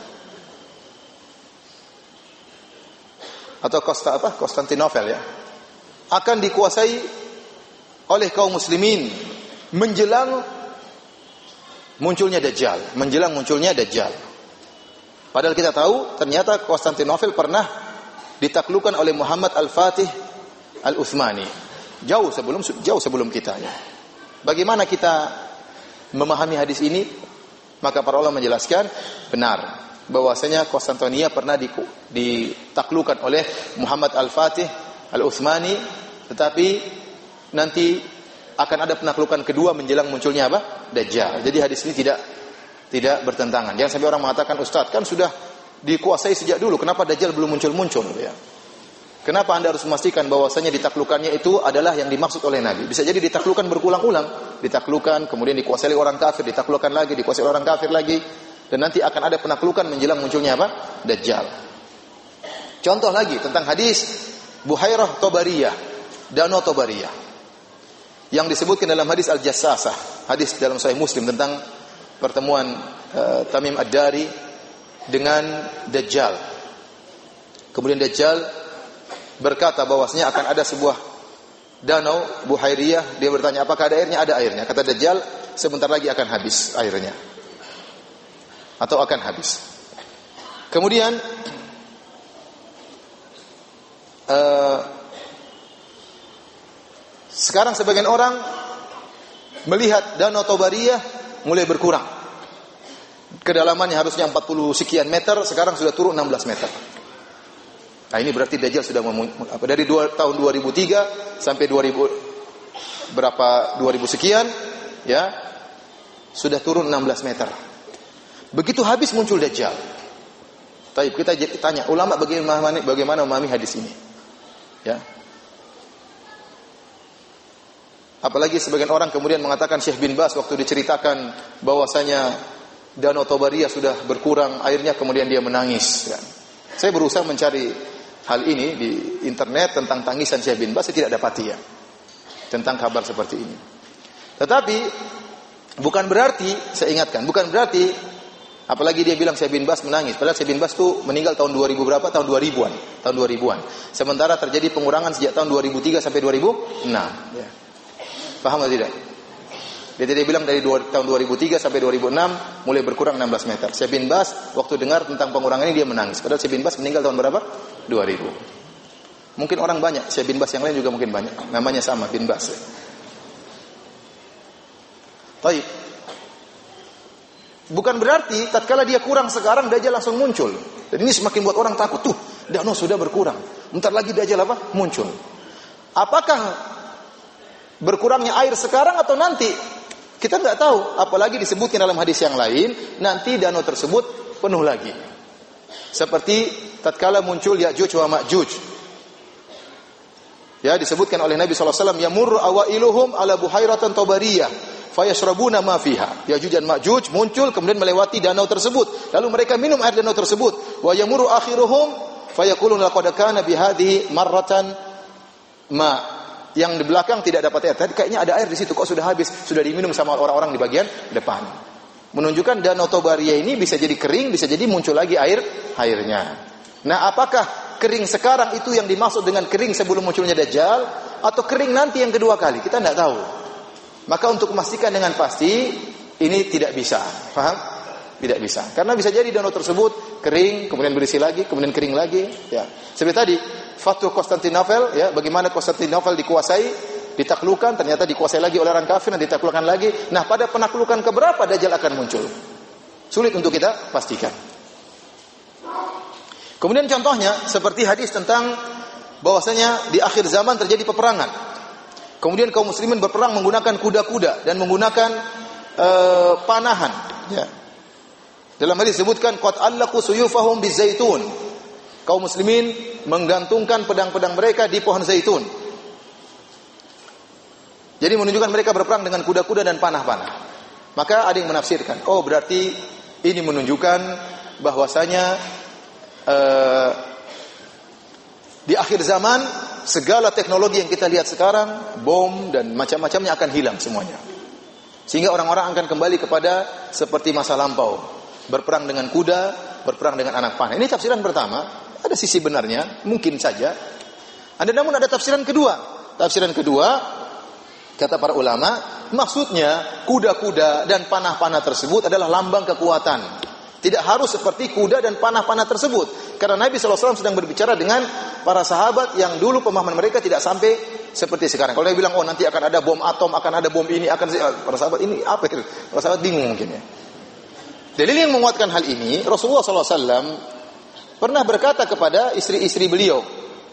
atau Konstantinopel ya, akan dikuasai oleh kaum muslimin menjelang munculnya Dajjal. Padahal kita tahu ternyata Konstantinopel pernah ditaklukkan oleh Muhammad Al-Fatih Al-Utsmani jauh sebelum kita ya. Bagaimana kita memahami hadis ini? Maka para ulama menjelaskan benar bahwasanya Konstantinia pernah ditaklukkan oleh Muhammad Al-Fatih Al-Utsmani, tetapi nanti akan ada penaklukan kedua menjelang munculnya apa? Dajjal. Jadi hadis ini tidak bertentangan. Jangan sampai orang mengatakan, "Ustaz, kan sudah dikuasai sejak dulu, kenapa Dajjal belum muncul-muncul?" ya. Kenapa Anda harus memastikan bahwasanya ditaklukannya itu adalah yang dimaksud oleh Nabi? Bisa jadi ditaklukan berulang-ulang, ditaklukan kemudian dikuasai oleh orang kafir, ditaklukan lagi, dikuasai oleh orang kafir lagi, dan nanti akan ada penaklukan menjelang munculnya apa? Dajjal. Contoh lagi tentang hadis Buhairah Tobariyah, Danau Tobariyah, yang disebutkan dalam hadis Al-Jassasah, hadis dalam Sahih Muslim tentang pertemuan Tamim Ad-Dari dengan Dajjal. Kemudian Dajjal berkata bahwasanya akan ada sebuah danau Buhairiyah. Dia bertanya, apakah ada airnya? Ada airnya. Kata Dajjal, sebentar lagi akan habis airnya, atau akan habis. Kemudian sekarang sebagian orang melihat danau Tobariyah mulai berkurang. Kedalamannya harusnya 40 sekian meter, sekarang sudah turun 16 meter. Nah, ini berarti Dajjal sudah dari tahun 2003 sampai 2000 sekian ya, sudah turun 16 meter. Begitu habis muncul Dajjal. Tapi kita tanya ulama bagaimana memahami hadis ini. Ya. Apalagi sebagian orang kemudian mengatakan Syekh bin Baz waktu diceritakan bahwasanya Danau Tobariyah sudah berkurang airnya, kemudian dia menangis ya. Saya berusaha mencari hal ini di internet tentang tangisan Syekh bin Baz, saya tidak dapati ya tentang kabar seperti ini. Tetapi bukan berarti, saya ingatkan, bukan berarti Apalagi dia bilang Syekh bin Bas menangis. Padahal Syekh bin Bas tuh meninggal tahun 2000 berapa? Tahun 2000-an. Tahun 2000-an. Sementara terjadi pengurangan sejak tahun 2003 sampai 2006. Ya. Paham atau tidak? Dia bilang dari tahun 2003 sampai 2006 mulai berkurang 16 meter. Syekh bin Bas waktu dengar tentang pengurangan ini dia menangis. Padahal Syekh bin Bas meninggal tahun berapa? 2000. Mungkin orang banyak. Syekh bin Bas yang lain juga mungkin banyak. Namanya sama, bin Bas. Baik. Bukan berarti tatkala dia kurang sekarang Dajjal langsung muncul. Dan ini semakin buat orang takut. Tuh, danau sudah berkurang. Bentar lagi Dajjal apa? Muncul. Apakah berkurangnya air sekarang atau nanti? Kita enggak tahu. Apalagi disebutkan dalam hadis yang lain, nanti danau tersebut penuh lagi. Seperti tatkala muncul Ya'juj wa Ma'juj. Ya, disebutkan oleh Nabi sallallahu alaihi wasallam, yamurru awailuhum ala buhairatan tabariyah fayashrabuna ma fiha. Ya'juj dan Ma'juj muncul kemudian melewati danau tersebut, lalu mereka minum air danau tersebut. Wa yamuru akhiruhum fayaquluna laqad kana bihadhihi marratan ma. Yang di belakang tidak dapat air. Tadi kayaknya ada air di situ, kok sudah habis, sudah diminum sama orang-orang di bagian depan. Menunjukkan danau Tobariyah ini bisa jadi kering, bisa jadi muncul lagi airnya. Nah, apakah kering sekarang itu yang dimaksud dengan kering sebelum munculnya Dajjal atau kering nanti yang kedua kali? Kita tidak tahu. Maka untuk memastikan dengan pasti ini tidak bisa. Paham? Tidak bisa. Karena bisa jadi danau tersebut kering, kemudian berisi lagi, kemudian kering lagi, ya. Seperti tadi, Fathu Konstantinopel, ya, bagaimana Konstantinopel dikuasai, ditaklukkan, ternyata dikuasai lagi oleh orang kafir dan ditaklukkan lagi. Nah, pada penaklukan keberapa Dajjal akan muncul? Sulit untuk kita pastikan. Kemudian contohnya seperti hadis tentang bahwasanya di akhir zaman terjadi peperangan. Kemudian kaum muslimin berperang menggunakan kuda-kuda dan menggunakan panahan, ya. Dalam hadis disebutkan qad allaqu suyufahum bizaitun. Kaum muslimin menggantungkan pedang-pedang mereka di pohon zaitun. Jadi menunjukkan mereka berperang dengan kuda-kuda dan panah-panah. Maka ada yang menafsirkan, oh berarti ini menunjukkan bahwasanya di akhir zaman segala teknologi yang kita lihat sekarang, bom dan macam-macamnya akan hilang semuanya. Sehingga orang-orang akan kembali kepada seperti masa lampau, berperang dengan kuda, berperang dengan anak panah. Ini tafsiran pertama. Ada sisi benarnya, mungkin saja. Namun ada tafsiran kedua. Tafsiran kedua, kata para ulama, maksudnya kuda-kuda dan panah-panah tersebut adalah lambang kekuatan. Tidak harus seperti kuda dan panah-panah tersebut. Karena Nabi SAW sedang berbicara dengan para sahabat yang dulu pemahaman mereka tidak sampai seperti sekarang. Kalau dia bilang, oh nanti akan ada bom atom, akan ada bom ini, para sahabat ini apa itu? Para sahabat bingung mungkin ya. Dalil yang menguatkan hal ini, Rasulullah SAW pernah berkata kepada istri-istri beliau.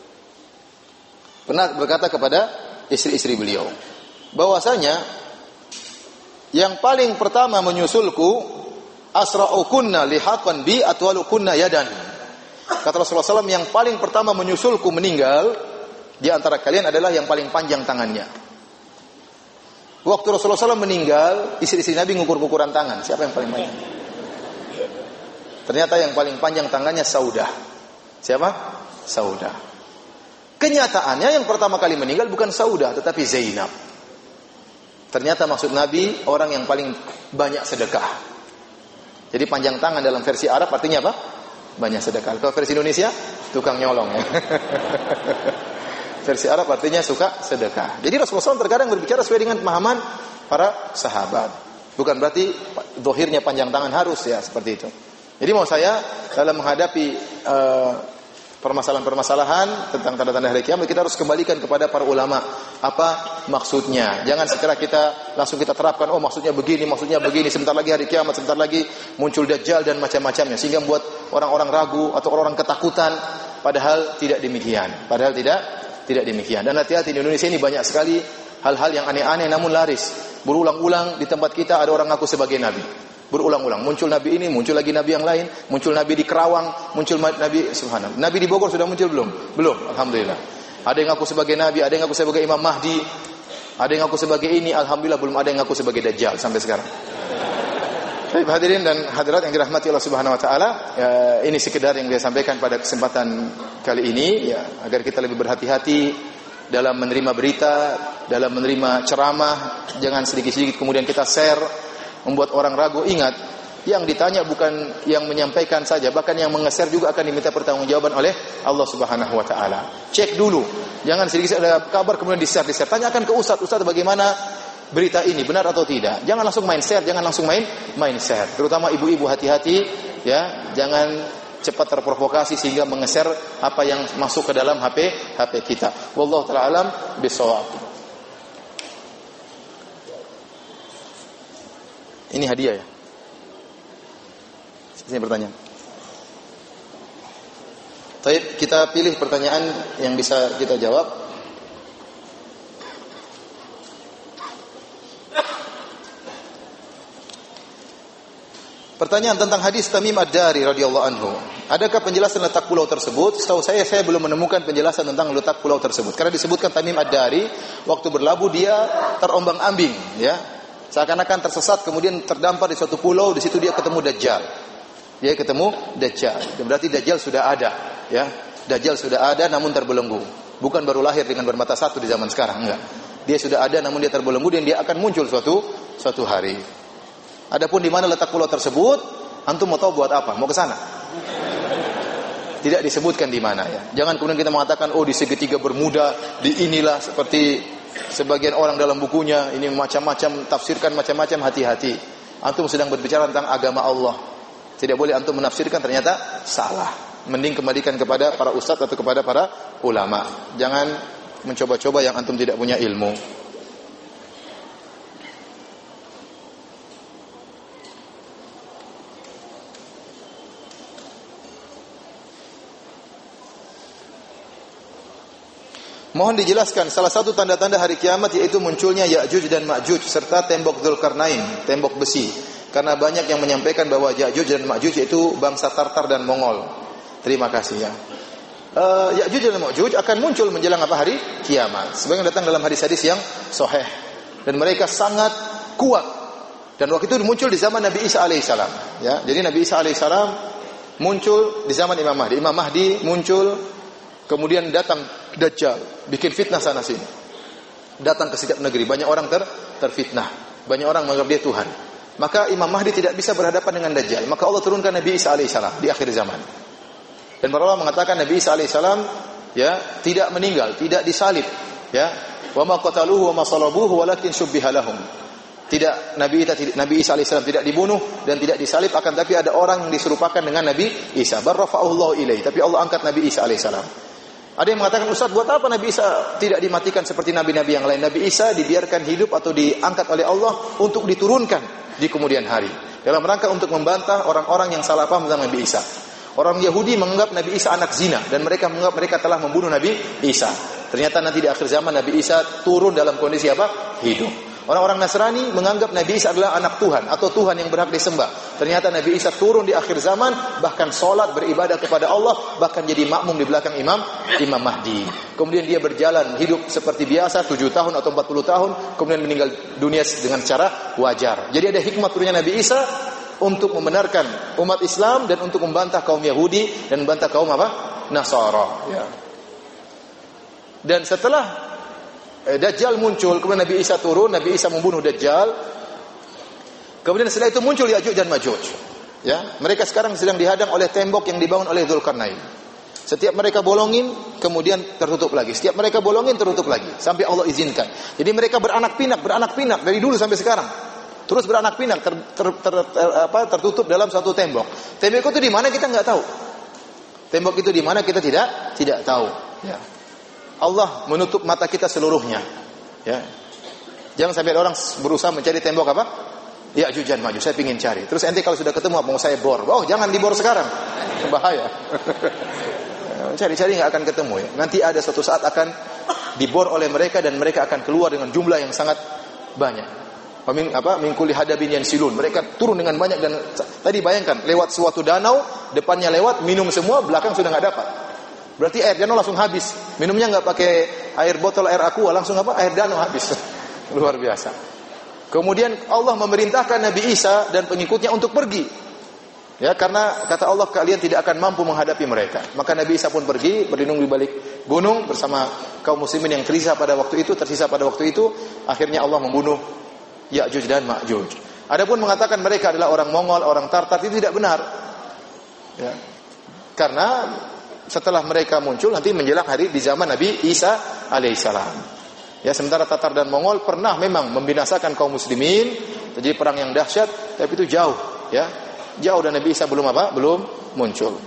Bahwasanya yang paling pertama menyusulku asra'ukunna lihaqan bi atwalukunna yadan. Kata Rasulullah SAW, yang paling pertama menyusulku meninggal di antara kalian adalah yang paling panjang tangannya. Waktu Rasulullah SAW meninggal, istri-istri Nabi ngukur-ngukuran tangan. Siapa yang paling panjang? Ternyata yang paling panjang tangannya Saudah. Siapa? Saudah. Kenyataannya yang pertama kali meninggal bukan Saudah, tetapi Zainab. Ternyata maksud Nabi orang yang paling banyak sedekah. Jadi panjang tangan dalam versi Arab artinya apa? Banyak sedekah. Kalau versi Indonesia, tukang nyolong ya. Versi Arab artinya suka sedekah. Jadi Rasulullah SAW terkadang berbicara sesuai dengan pemahaman para sahabat. Bukan berarti zahirnya panjang tangan harus ya seperti itu. Jadi mau saya dalam menghadapi permasalahan-permasalahan tentang tanda-tanda hari kiamat, kita harus kembalikan kepada para ulama apa maksudnya. Jangan sekira kita langsung kita terapkan, oh maksudnya begini, sebentar lagi hari kiamat, sebentar lagi muncul Dajjal dan macam-macamnya, sehingga membuat orang-orang ragu atau orang-orang ketakutan, padahal tidak demikian. Tidak demikian. Dan hati-hati, di Indonesia ini banyak sekali hal-hal yang aneh-aneh namun laris. Berulang-ulang di tempat kita ada orang ngaku sebagai nabi. Berulang-ulang muncul nabi ini, muncul lagi nabi yang lain, muncul nabi di Kerawang, muncul nabi subhanallah. Nabi di Bogor sudah muncul belum? Belum, alhamdulillah. Ada yang ngaku sebagai nabi, ada yang ngaku sebagai Imam Mahdi, ada yang ngaku sebagai ini, alhamdulillah belum ada yang ngaku sebagai Dajjal sampai sekarang. Baik, hadirin dan hadirat yang dirahmati Allah Subhanahu wa taala, ya, ini sekedar yang saya sampaikan pada kesempatan kali ini ya, agar kita lebih berhati-hati dalam menerima berita, dalam menerima ceramah, jangan sedikit-sedikit kemudian kita share membuat orang ragu. Ingat, Yang ditanya bukan yang menyampaikan saja, bahkan yang mengeser juga akan diminta pertanggungjawaban oleh Allah Subhanahu wa taala. Cek dulu. Jangan sedikit ada kabar kemudian di-share. Tanyakan ke ustaz bagaimana berita ini, benar atau tidak. Jangan langsung main share, jangan langsung main share. Terutama ibu-ibu, hati-hati ya, jangan cepat terprovokasi sehingga mengeser apa yang masuk ke dalam HP kita. Wallahu taala alam bisawab. Ini hadiah ya. Ini pertanyaan. Baik, kita pilih pertanyaan yang bisa kita jawab. Pertanyaan tentang hadis Tamim Ad-Dari radhiyallahu anhu. Adakah penjelasan letak pulau tersebut? Setahu saya belum menemukan penjelasan tentang letak pulau tersebut. Karena disebutkan Tamim Ad-Dari waktu berlabuh dia terombang-ambing, ya. Seakan-akan tersesat, kemudian terdampar di suatu pulau, di situ dia ketemu Dajjal. Berarti Dajjal sudah ada, ya. Dajjal sudah ada namun terbelenggu. Bukan baru lahir dengan bermata satu di zaman sekarang, enggak. Dia sudah ada namun dia terbelenggu dan dia akan muncul suatu hari. Adapun di mana letak pulau tersebut, antum mau tahu buat apa? Mau ke sana? Tidak disebutkan di mana, ya. Jangan kemudian kita mengatakan di segitiga Bermuda, di inilah, seperti sebagian orang dalam bukunya ini macam-macam tafsirkan macam-macam. Hati-hati. Antum sedang berbicara tentang agama Allah. Tidak boleh antum menafsirkan ternyata salah. Mending kembalikan kepada para ustaz atau kepada para ulama. Jangan mencoba-coba yang antum tidak punya ilmu. Mohon dijelaskan salah satu tanda-tanda hari kiamat yaitu munculnya Ya'juj dan Ma'juj serta tembok Dzulkarnain, tembok besi. Karena banyak yang menyampaikan bahwa Ya'juj dan Ma'juj itu bangsa Tartar dan Mongol. Terima kasih ya. Ya'juj dan Ma'juj akan muncul menjelang hari kiamat. Sebagaimana datang dalam hadis-hadis yang sahih. Dan mereka sangat kuat. Dan waktu itu muncul di zaman Nabi Isa alaihissalam. Ya, jadi Nabi Isa alaihissalam muncul di zaman Imam Mahdi. Imam Mahdi muncul, kemudian datang Dajjal, bikin fitnah sana sini. Datang ke setiap negeri, banyak orang terfitnah. Banyak orang menganggap dia Tuhan. Maka Imam Mahdi tidak bisa berhadapan dengan Dajjal. Maka Allah turunkan Nabi Isa alaihissalam di akhir zaman. Dan para ulama mengatakan Nabi Isa alaihissalam ya tidak meninggal, tidak disalib, ya. Wa ma qataluhu wa ma salabuhu walakin syubbiha lahum. Tidak, Nabi Isa alaihissalam tidak dibunuh dan tidak disalib, akan tapi ada orang yang diserupakan dengan Nabi Isa. Barrafa'ullahu ilaihi, tapi Allah angkat Nabi Isa alaihissalam. Ada yang mengatakan, Ustaz, buat apa Nabi Isa tidak dimatikan seperti nabi-nabi yang lain? Nabi Isa dibiarkan hidup atau diangkat oleh Allah untuk diturunkan di kemudian hari, dalam rangka untuk membantah orang-orang yang salah paham tentang Nabi Isa. Orang Yahudi menganggap Nabi Isa anak zina dan mereka menganggap mereka telah membunuh Nabi Isa. Ternyata nanti di akhir zaman Nabi Isa turun dalam kondisi apa? Hidup. Orang-orang Nasrani menganggap Nabi Isa adalah anak Tuhan atau Tuhan yang berhak disembah. Ternyata Nabi Isa turun di akhir zaman, bahkan sholat, beribadah kepada Allah, bahkan jadi makmum di belakang Imam Mahdi. Kemudian dia berjalan hidup seperti biasa 7 tahun atau 40 tahun, kemudian meninggal dunia dengan cara wajar. Jadi ada hikmah turunnya Nabi Isa untuk membenarkan umat Islam dan untuk membantah kaum Yahudi dan membantah kaum Nasara. Ya. Dan setelah Dajjal muncul, kemudian Nabi Isa turun, Nabi Isa membunuh Dajjal. Kemudian setelah itu muncul Ya'juj dan Ma'juj. Ya, mereka sekarang sedang dihadang oleh tembok yang dibangun oleh Dzulkarnain. Setiap mereka bolongin, kemudian tertutup lagi. Setiap mereka bolongin, tertutup lagi sampai Allah izinkan. Jadi mereka beranak pinak dari dulu sampai sekarang. Terus beranak pinak tertutup dalam satu tembok. Tembok itu di mana kita enggak tahu. Tembok itu di mana kita tidak tahu. Ya. Allah menutup mata kita seluruhnya. Ya. Jangan sampai orang berusaha mencari tembok apa? Ya'juj dan Ma'juj. Saya ingin cari. Terus ente kalau sudah ketemu mau saya bor. Oh, jangan dibor sekarang. Bahaya. Cari-cari enggak akan ketemu ya. Nanti ada suatu saat akan dibor oleh mereka dan mereka akan keluar dengan jumlah yang sangat banyak. Mingkuli hadabin yang silun. Mereka turun dengan banyak dan tadi bayangkan lewat suatu danau, depannya lewat, minum semua, belakang sudah enggak dapat. Berarti air danau langsung habis. Minumnya enggak pakai air botol air aqua, langsung air danau habis. Luar biasa. Kemudian Allah memerintahkan Nabi Isa dan pengikutnya untuk pergi. Ya, karena kata Allah kalian tidak akan mampu menghadapi mereka. Maka Nabi Isa pun pergi, berlindung di balik gunung bersama kaum muslimin yang tersisa pada waktu itu. Akhirnya Allah membunuh Ya'juj dan Ma'juj. Adapun mengatakan mereka adalah orang Mongol, orang Tartar, itu tidak benar. Ya. Karena setelah mereka muncul nanti menjelang hari di zaman Nabi Isa alaihissalam. Ya, sementara Tatar dan Mongol pernah memang membinasakan kaum muslimin, terjadi perang yang dahsyat, tapi itu jauh, ya. Jauh, dan Nabi Isa belum apa? Belum muncul.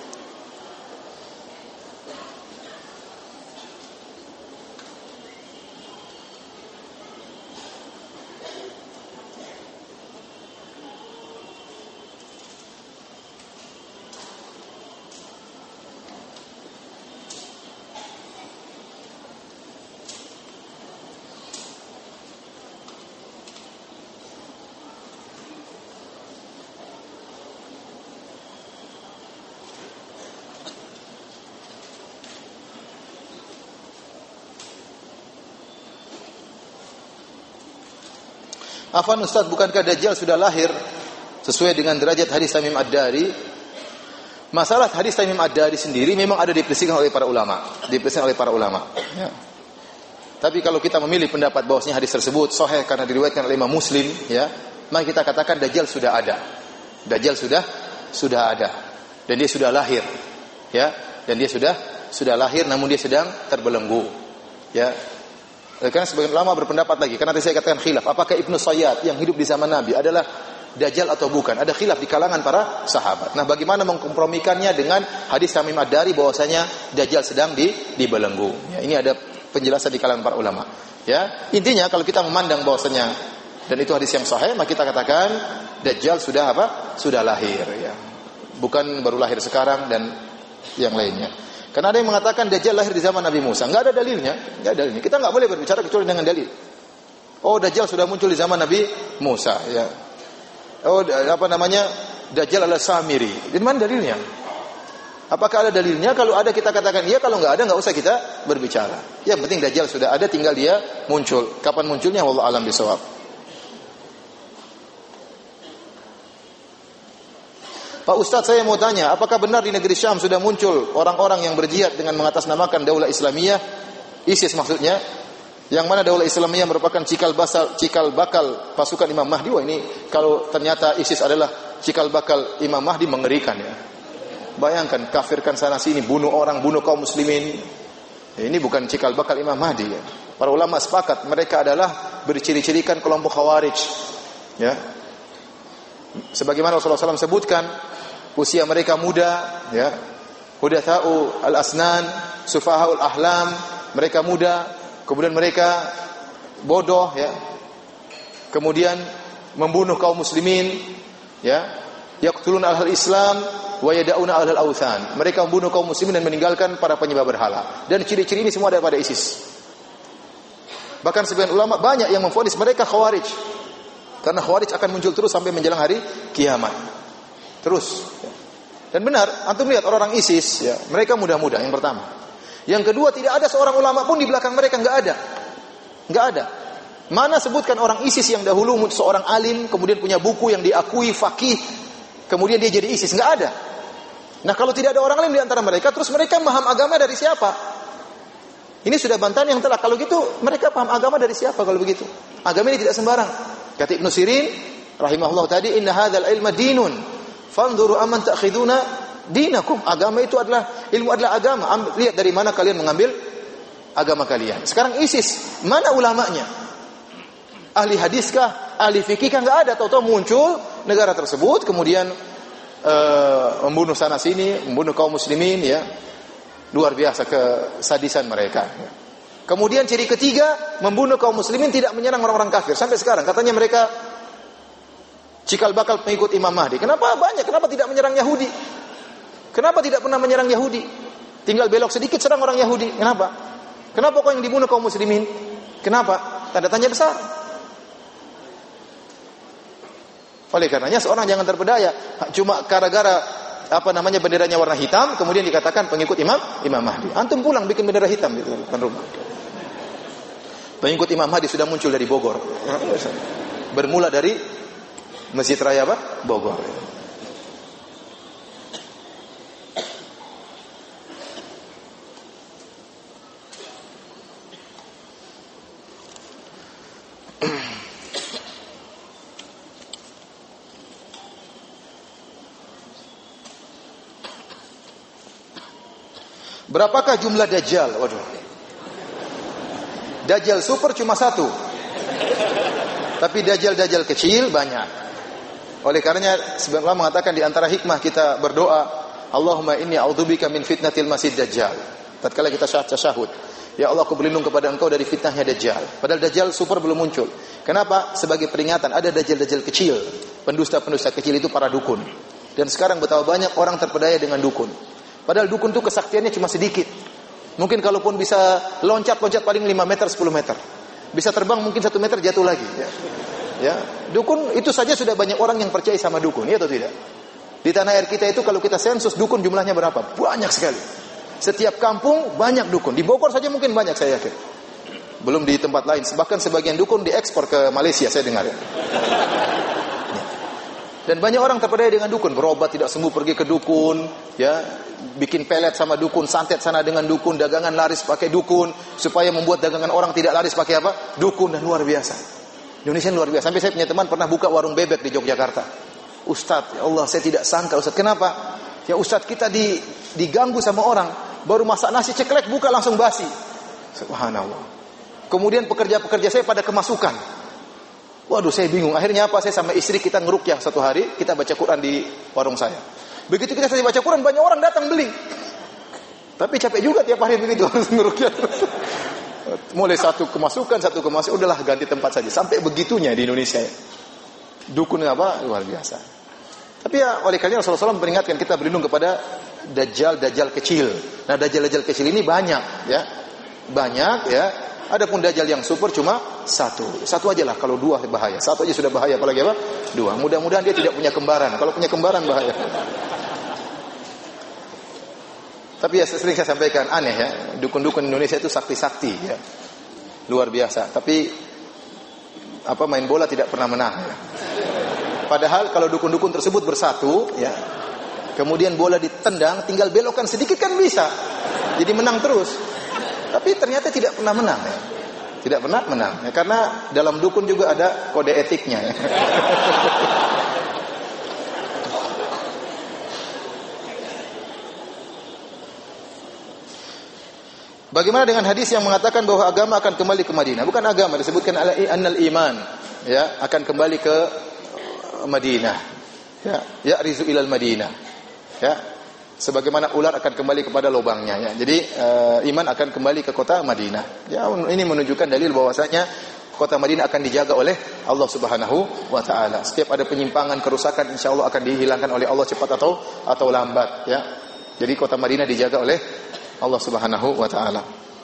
Afwan Ustaz, bukankah Dajjal sudah lahir sesuai dengan derajat hadis Tamim Ad-Dari? Masalah hadis Tamim Ad-Dari sendiri memang ada diperselisihkan oleh para ulama, Ya. Tapi kalau kita memilih pendapat bahwasanya hadis tersebut sahih karena diriwayatkan oleh Imam Muslim, ya, maka kita katakan Dajjal sudah ada. Dajjal sudah ada, dan dia sudah lahir, ya, dan dia sudah lahir, namun dia sedang terbelenggu, ya. Karena sebagian ulama berpendapat lagi, karena tadi saya katakan khilaf, apakah Ibnu Sayyad yang hidup di zaman Nabi adalah Dajjal atau bukan? Ada khilaf di kalangan para sahabat. Nah, bagaimana mengkompromikannya dengan hadis Tamim Ad-Dari bahwasanya Dajjal sedang dibelenggu? Ya, ini ada penjelasan di kalangan para ulama. Ya, intinya kalau kita memandang bahwasanya dan itu hadis yang sahih, maka kita katakan Dajjal sudah apa? Sudah lahir, ya. Bukan baru lahir sekarang dan yang lainnya. Karena ada yang mengatakan Dajjal lahir di zaman Nabi Musa. Enggak ada dalilnya, enggak ada dalilnya. Kita enggak boleh berbicara kecuali dengan dalil. Oh, Dajjal sudah muncul di zaman Nabi Musa, ya. Oh, Dajjal adalah Samiri. Di mana dalilnya? Apakah ada dalilnya? Kalau ada kita katakan iya, kalau enggak ada enggak usah kita berbicara. Yang penting Dajjal sudah ada, tinggal dia muncul. Kapan munculnya wallahu alam bisawab. Pak Ustaz, saya mau tanya, apakah benar di negeri Syam sudah muncul orang-orang yang berjihad dengan mengatasnamakan Daulah Islamiyah, ISIS maksudnya, yang mana Daulah Islamiyah merupakan cikal bakal pasukan Imam Mahdi? Wah, ini kalau ternyata ISIS adalah cikal bakal Imam Mahdi, mengerikan, ya. Bayangkan, kafirkan sana sini, bunuh orang, bunuh kaum muslimin. Ini bukan cikal bakal Imam Mahdi, ya. Para ulama sepakat mereka adalah berciri-cirikan kelompok Khawarij, ya. Sebagaimana Rasulullah SAW sebutkan, usia mereka muda, ya, hudatsa'u al-asnan, sufaha'ul ahlam, mereka muda, kemudian mereka bodoh, ya, kemudian membunuh kaum muslimin, ya, yaqtuluna ahlal Islam wa yada'una ahlal awthan, mereka membunuh kaum muslimin dan meninggalkan para penyembah berhala. Dan ciri-ciri ini semua ada pada ISIS. Bahkan sebagian ulama banyak yang memvonis mereka Khawarij. Karena Khawarij akan muncul terus sampai menjelang hari kiamat. Terus. Dan benar, antum lihat orang-orang ISIS, ya, mereka muda-muda, yang pertama. Yang kedua, tidak ada seorang ulama pun di belakang mereka, enggak ada. Enggak ada. Mana sebutkan orang ISIS yang dahulu seorang alim, kemudian punya buku yang diakui faqih, kemudian dia jadi ISIS, enggak ada. Nah, kalau tidak ada orang lain di antara mereka, terus mereka paham agama dari siapa? Ini sudah bantahan yang telah. Kalau gitu, mereka paham agama dari siapa kalau begitu? Agama ini tidak sembarang. Kata Ibnu Sirin rahimahullah tadi, inna hadzal ilma dinun fanzuru amman ta'khiduna dinakum. Agama itu adalah, ilmu adalah agama. Lihat dari mana kalian mengambil agama kalian. Sekarang ISIS, mana ulamanya? Ahli hadiskah? Ahli fikihkah? Enggak ada. Tahu-tahu muncul negara tersebut, kemudian membunuh sana sini, membunuh kaum muslimin, ya. Luar biasa kesadisan mereka. Kemudian ciri ketiga, membunuh kaum muslimin, tidak menyerang orang-orang kafir. Sampai sekarang katanya mereka cikal bakal pengikut Imam Mahdi. Kenapa banyak? Kenapa tidak menyerang Yahudi? Kenapa tidak pernah menyerang Yahudi? Tinggal belok sedikit serang orang Yahudi. Kenapa? Kenapa kok yang dibunuh kaum muslimin? Kenapa? Tanda tanya besar. Oleh karenanya seorang jangan terpedaya cuma gara-gara benderanya warna hitam, kemudian dikatakan pengikut Imam Mahdi. Antum pulang bikin bendera hitam di depan rumah. Pengikut Imam Mahdi sudah muncul dari Bogor. Bermula dari Masjid Raya Bogor. Berapakah jumlah Dajjal? Waduh. Dajjal super cuma satu. Tapi Dajjal-Dajjal kecil banyak. Oleh karenanya sebenarnya mengatakan di antara hikmah kita berdoa, Allahumma inni a'udzubika min fitnatil masih Dajjal. Tatkala kita tasyahud, ya Allah aku berlindung kepada Engkau dari fitnahnya Dajjal. Padahal Dajjal super belum muncul. Kenapa? Sebagai peringatan ada Dajjal-Dajjal kecil. Pendusta-pendusta kecil itu para dukun. Dan sekarang betapa banyak orang terpedaya dengan dukun. Padahal dukun itu kesaktiannya cuma sedikit. Mungkin kalaupun bisa loncat paling 5 meter, 10 meter. Bisa terbang mungkin 1 meter jatuh lagi. Ya, dukun itu saja sudah banyak orang yang percaya sama dukun, ya atau tidak? Di tanah air kita itu kalau kita sensus dukun jumlahnya berapa? Banyak sekali. Setiap kampung banyak dukun. Di Bogor saja mungkin banyak saya yakin. Belum di tempat lain. Bahkan sebagian dukun diekspor ke Malaysia saya dengar. Ya. Dan banyak orang terpedaya dengan dukun, berobat tidak sembuh pergi ke dukun, ya, bikin pelet sama dukun, santet sana dengan dukun, dagangan laris pakai dukun, supaya membuat dagangan orang tidak laris pakai apa? Dukun. Dan luar biasa. Indonesia luar biasa. Sampai saya punya teman pernah buka warung bebek di Yogyakarta. Ustaz, ya Allah saya tidak sangka Ustaz. Kenapa? Ya Ustaz kita diganggu sama orang, baru masak nasi ceklek buka langsung basi. Subhanallah. Kemudian pekerja-pekerja saya pada kemasukan. Waduh saya bingung. Akhirnya apa? Saya sama istri kita ngerukyah satu hari, kita baca Quran di warung saya. Begitu kita selesai baca Quran banyak orang datang beli. Tapi capek juga tiap hari begitu ngerukyah. Mulai satu kemasukan, udahlah ganti tempat saja. Sampai begitunya di Indonesia. Dukun apa? Luar biasa. Tapi ya oleh karena Rasulullah SAW memperingatkan kita berlindung kepada Dajjal kecil. Nah Dajjal kecil ini banyak ya. Banyak ya. Adapun Dajjal yang super cuma satu. Satu aja lah, kalau dua bahaya. Satu aja sudah bahaya, apalagi apa? Dua. Mudah-mudahan dia tidak punya kembaran. Kalau punya kembaran bahaya. Tapi ya sering saya sampaikan, aneh ya, dukun-dukun Indonesia itu sakti-sakti ya. Luar biasa. Tapi main bola tidak pernah menang ya. Padahal kalau dukun-dukun tersebut bersatu ya, kemudian bola ditendang, tinggal belokkan sedikit kan bisa. Jadi menang terus. Tapi ternyata tidak pernah menang ya. Tidak pernah menang ya, karena dalam dukun juga ada kode etiknya ya. Bagaimana dengan hadis yang mengatakan bahwa agama akan kembali ke Madinah? Bukan agama, disebutkan annal iman, ya, akan kembali ke Madinah. Ya rizu ilal Madinah. Ya. Sebagaimana ular akan kembali kepada lubangnya ya. Jadi iman akan kembali ke kota Madinah. Ya, ini menunjukkan dalil bahwasanya kota Madinah akan dijaga oleh Allah Subhanahu wa taala. Setiap ada penyimpangan, kerusakan insyaallah akan dihilangkan oleh Allah cepat atau lambat, ya. Jadi kota Madinah dijaga oleh Allah Subhanahu wa taala.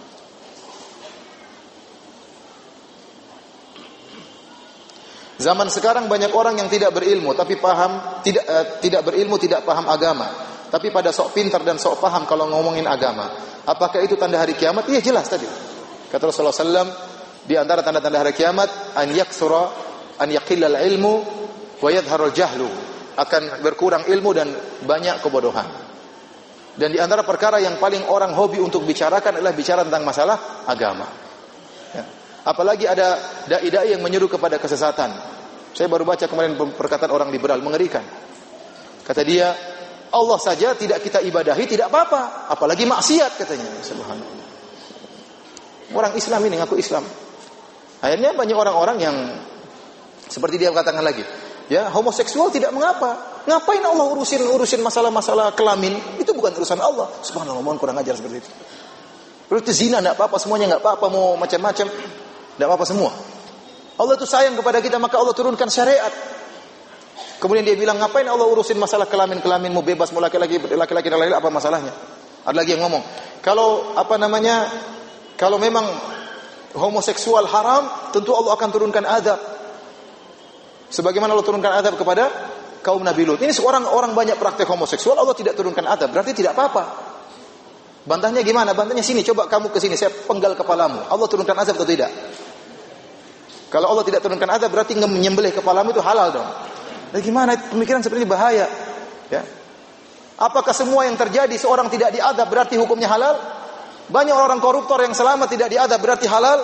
Zaman sekarang banyak orang yang tidak berilmu tapi tidak berilmu, tidak paham agama. Tapi pada sok pintar dan sok paham kalau ngomongin agama. Apakah itu tanda hari kiamat? Iya jelas tadi. Kata Rasulullah SAW, di antara tanda-tanda hari kiamat an yaqillal ilmu wa yadhharul jahlu. Akan berkurang ilmu dan banyak kebodohan. Dan di antara perkara yang paling orang hobi untuk bicarakan adalah bicara tentang masalah agama. Ya. Apalagi ada dai-dai yang menyuruh kepada kesesatan. Saya baru baca kemarin perkataan orang liberal, mengerikan. Kata dia, Allah saja tidak kita ibadahi, tidak apa-apa. Apalagi maksiat katanya. Subhanallah. Orang Islam ini ngaku Islam. Akhirnya banyak orang-orang yang seperti dia katakan lagi. Ya, homoseksual tidak mengapa. Ngapain Allah urusin masalah-masalah kelamin? Itu bukan urusan Allah. Subhanallah, mohon kurang ajar seperti itu. Berarti zina enggak apa-apa, semuanya enggak apa-apa, mau macam-macam enggak apa-apa semua. Allah itu sayang kepada kita, maka Allah turunkan syariat. Kemudian dia bilang, ngapain Allah urusin masalah kelamin mau bebas, mau laki-laki apa masalahnya? Ada lagi yang ngomong, kalau memang homoseksual haram, tentu Allah akan turunkan azab. Sebagaimana Allah turunkan azab kepada kaum Nabi Lut. Ini orang banyak praktek homoseksual, Allah tidak turunkan azab, berarti tidak apa-apa. Bantahnya gimana? Bantahnya sini, coba kamu ke sini, saya penggal kepalamu. Allah turunkan azab atau tidak? Kalau Allah tidak turunkan azab, berarti menyembelih kepalamu itu halal dong. Nah, gimana? Pemikiran seperti ini bahaya. Ya. Apakah semua yang terjadi seorang tidak diazab berarti hukumnya halal? Banyak orang koruptor yang selamat tidak diazab berarti halal?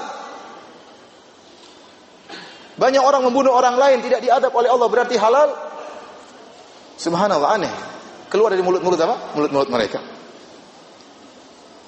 Banyak orang membunuh orang lain tidak diadab oleh Allah berarti halal? Subhanallah, aneh. Keluar dari mulut-mulut apa? Mulut-mulut mereka.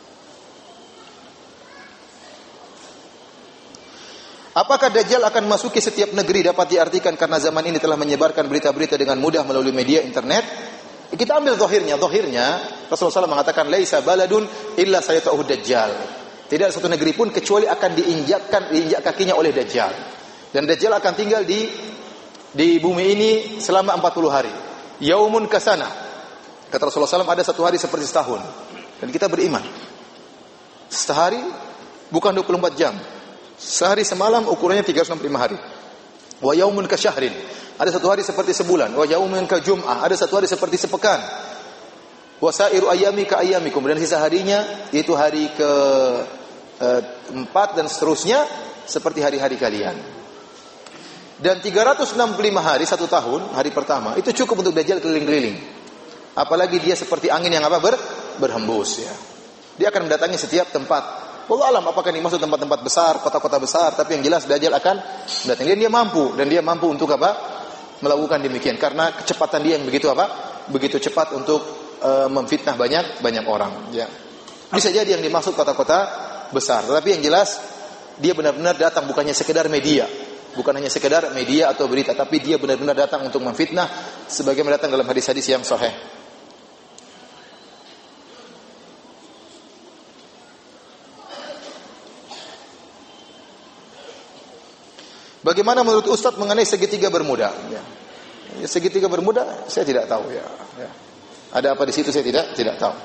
Apakah Dajjal akan masuki setiap negeri? Dapat diartikan karena zaman ini telah menyebarkan berita-berita dengan mudah melalui media internet. Kita ambil zahirnya. Zahirnya Rasulullah SAW mengatakan laisa baladun illa sayatahu Dajjal. Tidak ada satu negeri pun kecuali akan diinjak kakinya oleh Dajjal. Dan Dajjal akan tinggal di bumi ini selama 40 hari. Yaumun kasana. Kata Rasulullah SAW ada satu hari seperti setahun. Dan kita beriman. Sehari bukan 24 jam. Sehari semalam ukurannya 365 hari. Wa yaumun ka syahrin. Ada satu hari seperti sebulan. Wa yaumun ka jum'ah. Ada satu hari seperti sepekan. Wa sairu ayyami ka ayyamikum. Dan sisa harinya yaitu hari ke 4 dan seterusnya seperti hari-hari kalian. Dan 365 hari satu tahun, hari pertama itu cukup untuk Dajjal keliling-keliling. Apalagi dia seperti angin yang berhembus ya. Dia akan mendatangi setiap tempat. Wallahu alam apakah ini maksud tempat-tempat besar, kota-kota besar, tapi yang jelas Dajjal akan datang. Dan dia mampu untuk melakukan demikian karena kecepatan dia yang begitu cepat untuk memfitnah banyak orang ya. Bisa jadi yang dimaksud kota-kota besar, tetapi yang jelas dia benar-benar datang bukannya sekedar media, bukan hanya sekedar media atau berita, tapi dia benar-benar datang untuk memfitnah sebagaimana datang dalam hadis-hadis yang sahih. Bagaimana menurut Ustaz mengenai segitiga bermuda? Ya. Segitiga bermuda saya tidak tahu ya. Ada apa di situ saya tidak tahu.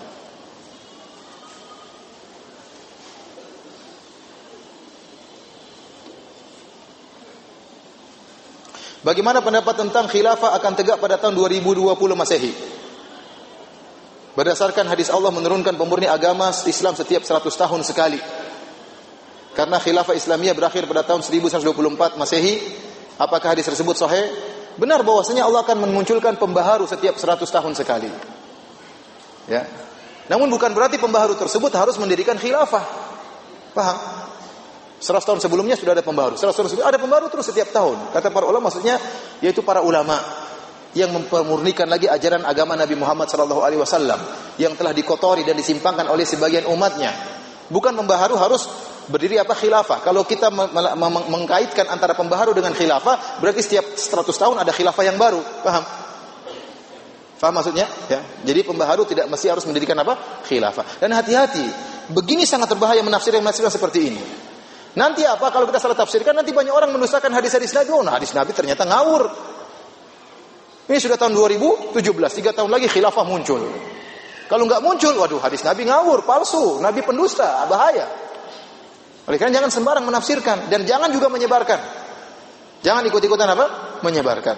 Bagaimana pendapat tentang khilafah akan tegak pada tahun 2020 Masehi? Berdasarkan hadis Allah menurunkan pemurni agama Islam setiap 100 tahun sekali. Karena khilafah Islamiyah berakhir pada tahun 1124 Masehi. Apakah hadis tersebut sahih? Benar bahwasanya Allah akan memunculkan pembaharu setiap 100 tahun sekali. Ya. Namun bukan berarti pembaharu tersebut harus mendirikan khilafah. Paham? 100 tahun sebelumnya sudah ada pembaharu. 100 tahun sebelumnya ada pembaharu terus setiap tahun. Kata para ulama maksudnya yaitu para ulama yang mempermurnikan lagi ajaran agama Nabi Muhammad SAW yang telah dikotori dan disimpangkan oleh sebagian umatnya. Bukan pembaharu harus berdiri khilafah. Kalau kita mengkaitkan antara pembaharu dengan khilafah, berarti setiap 100 tahun ada khilafah yang baru. Paham? Paham maksudnya? Ya. Jadi pembaharu tidak mesti harus mendirikan khilafah. Dan hati-hati, begini sangat berbahaya menafsirkan seperti ini. Nanti kalau kita salah tafsirkan, nanti banyak orang mendustakan hadis-hadis Nabi. Oh, hadis Nabi ternyata ngawur. Ini sudah tahun 2017, 3 tahun lagi khilafah muncul. Kalau enggak muncul, waduh hadis Nabi ngawur, palsu, Nabi pendusta, bahaya. Oleh karena jangan sembarang menafsirkan dan jangan juga menyebarkan. Jangan ikut-ikutan menyebarkan.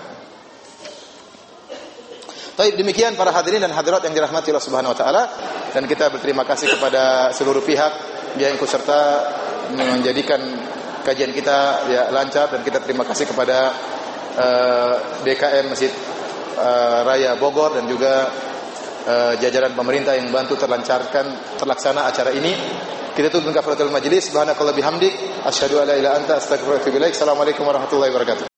Baik, demikian para hadirin dan hadirat yang dirahmati Allah Subhanahu wa taala, dan kita berterima kasih kepada seluruh pihak yang ikut serta menjadikan kajian kita lancar, dan kita terima kasih kepada DKM Masjid Raya Bogor dan juga jajaran pemerintah yang bantu terlaksana acara ini. Kita tutup dengan kafaratul majlis. Subhanakallah bihamdik asyhadu an la ilaha illa anta astaghfiruka wa atubu ilaik. Assalamualaikum warahmatullahi wabarakatuh.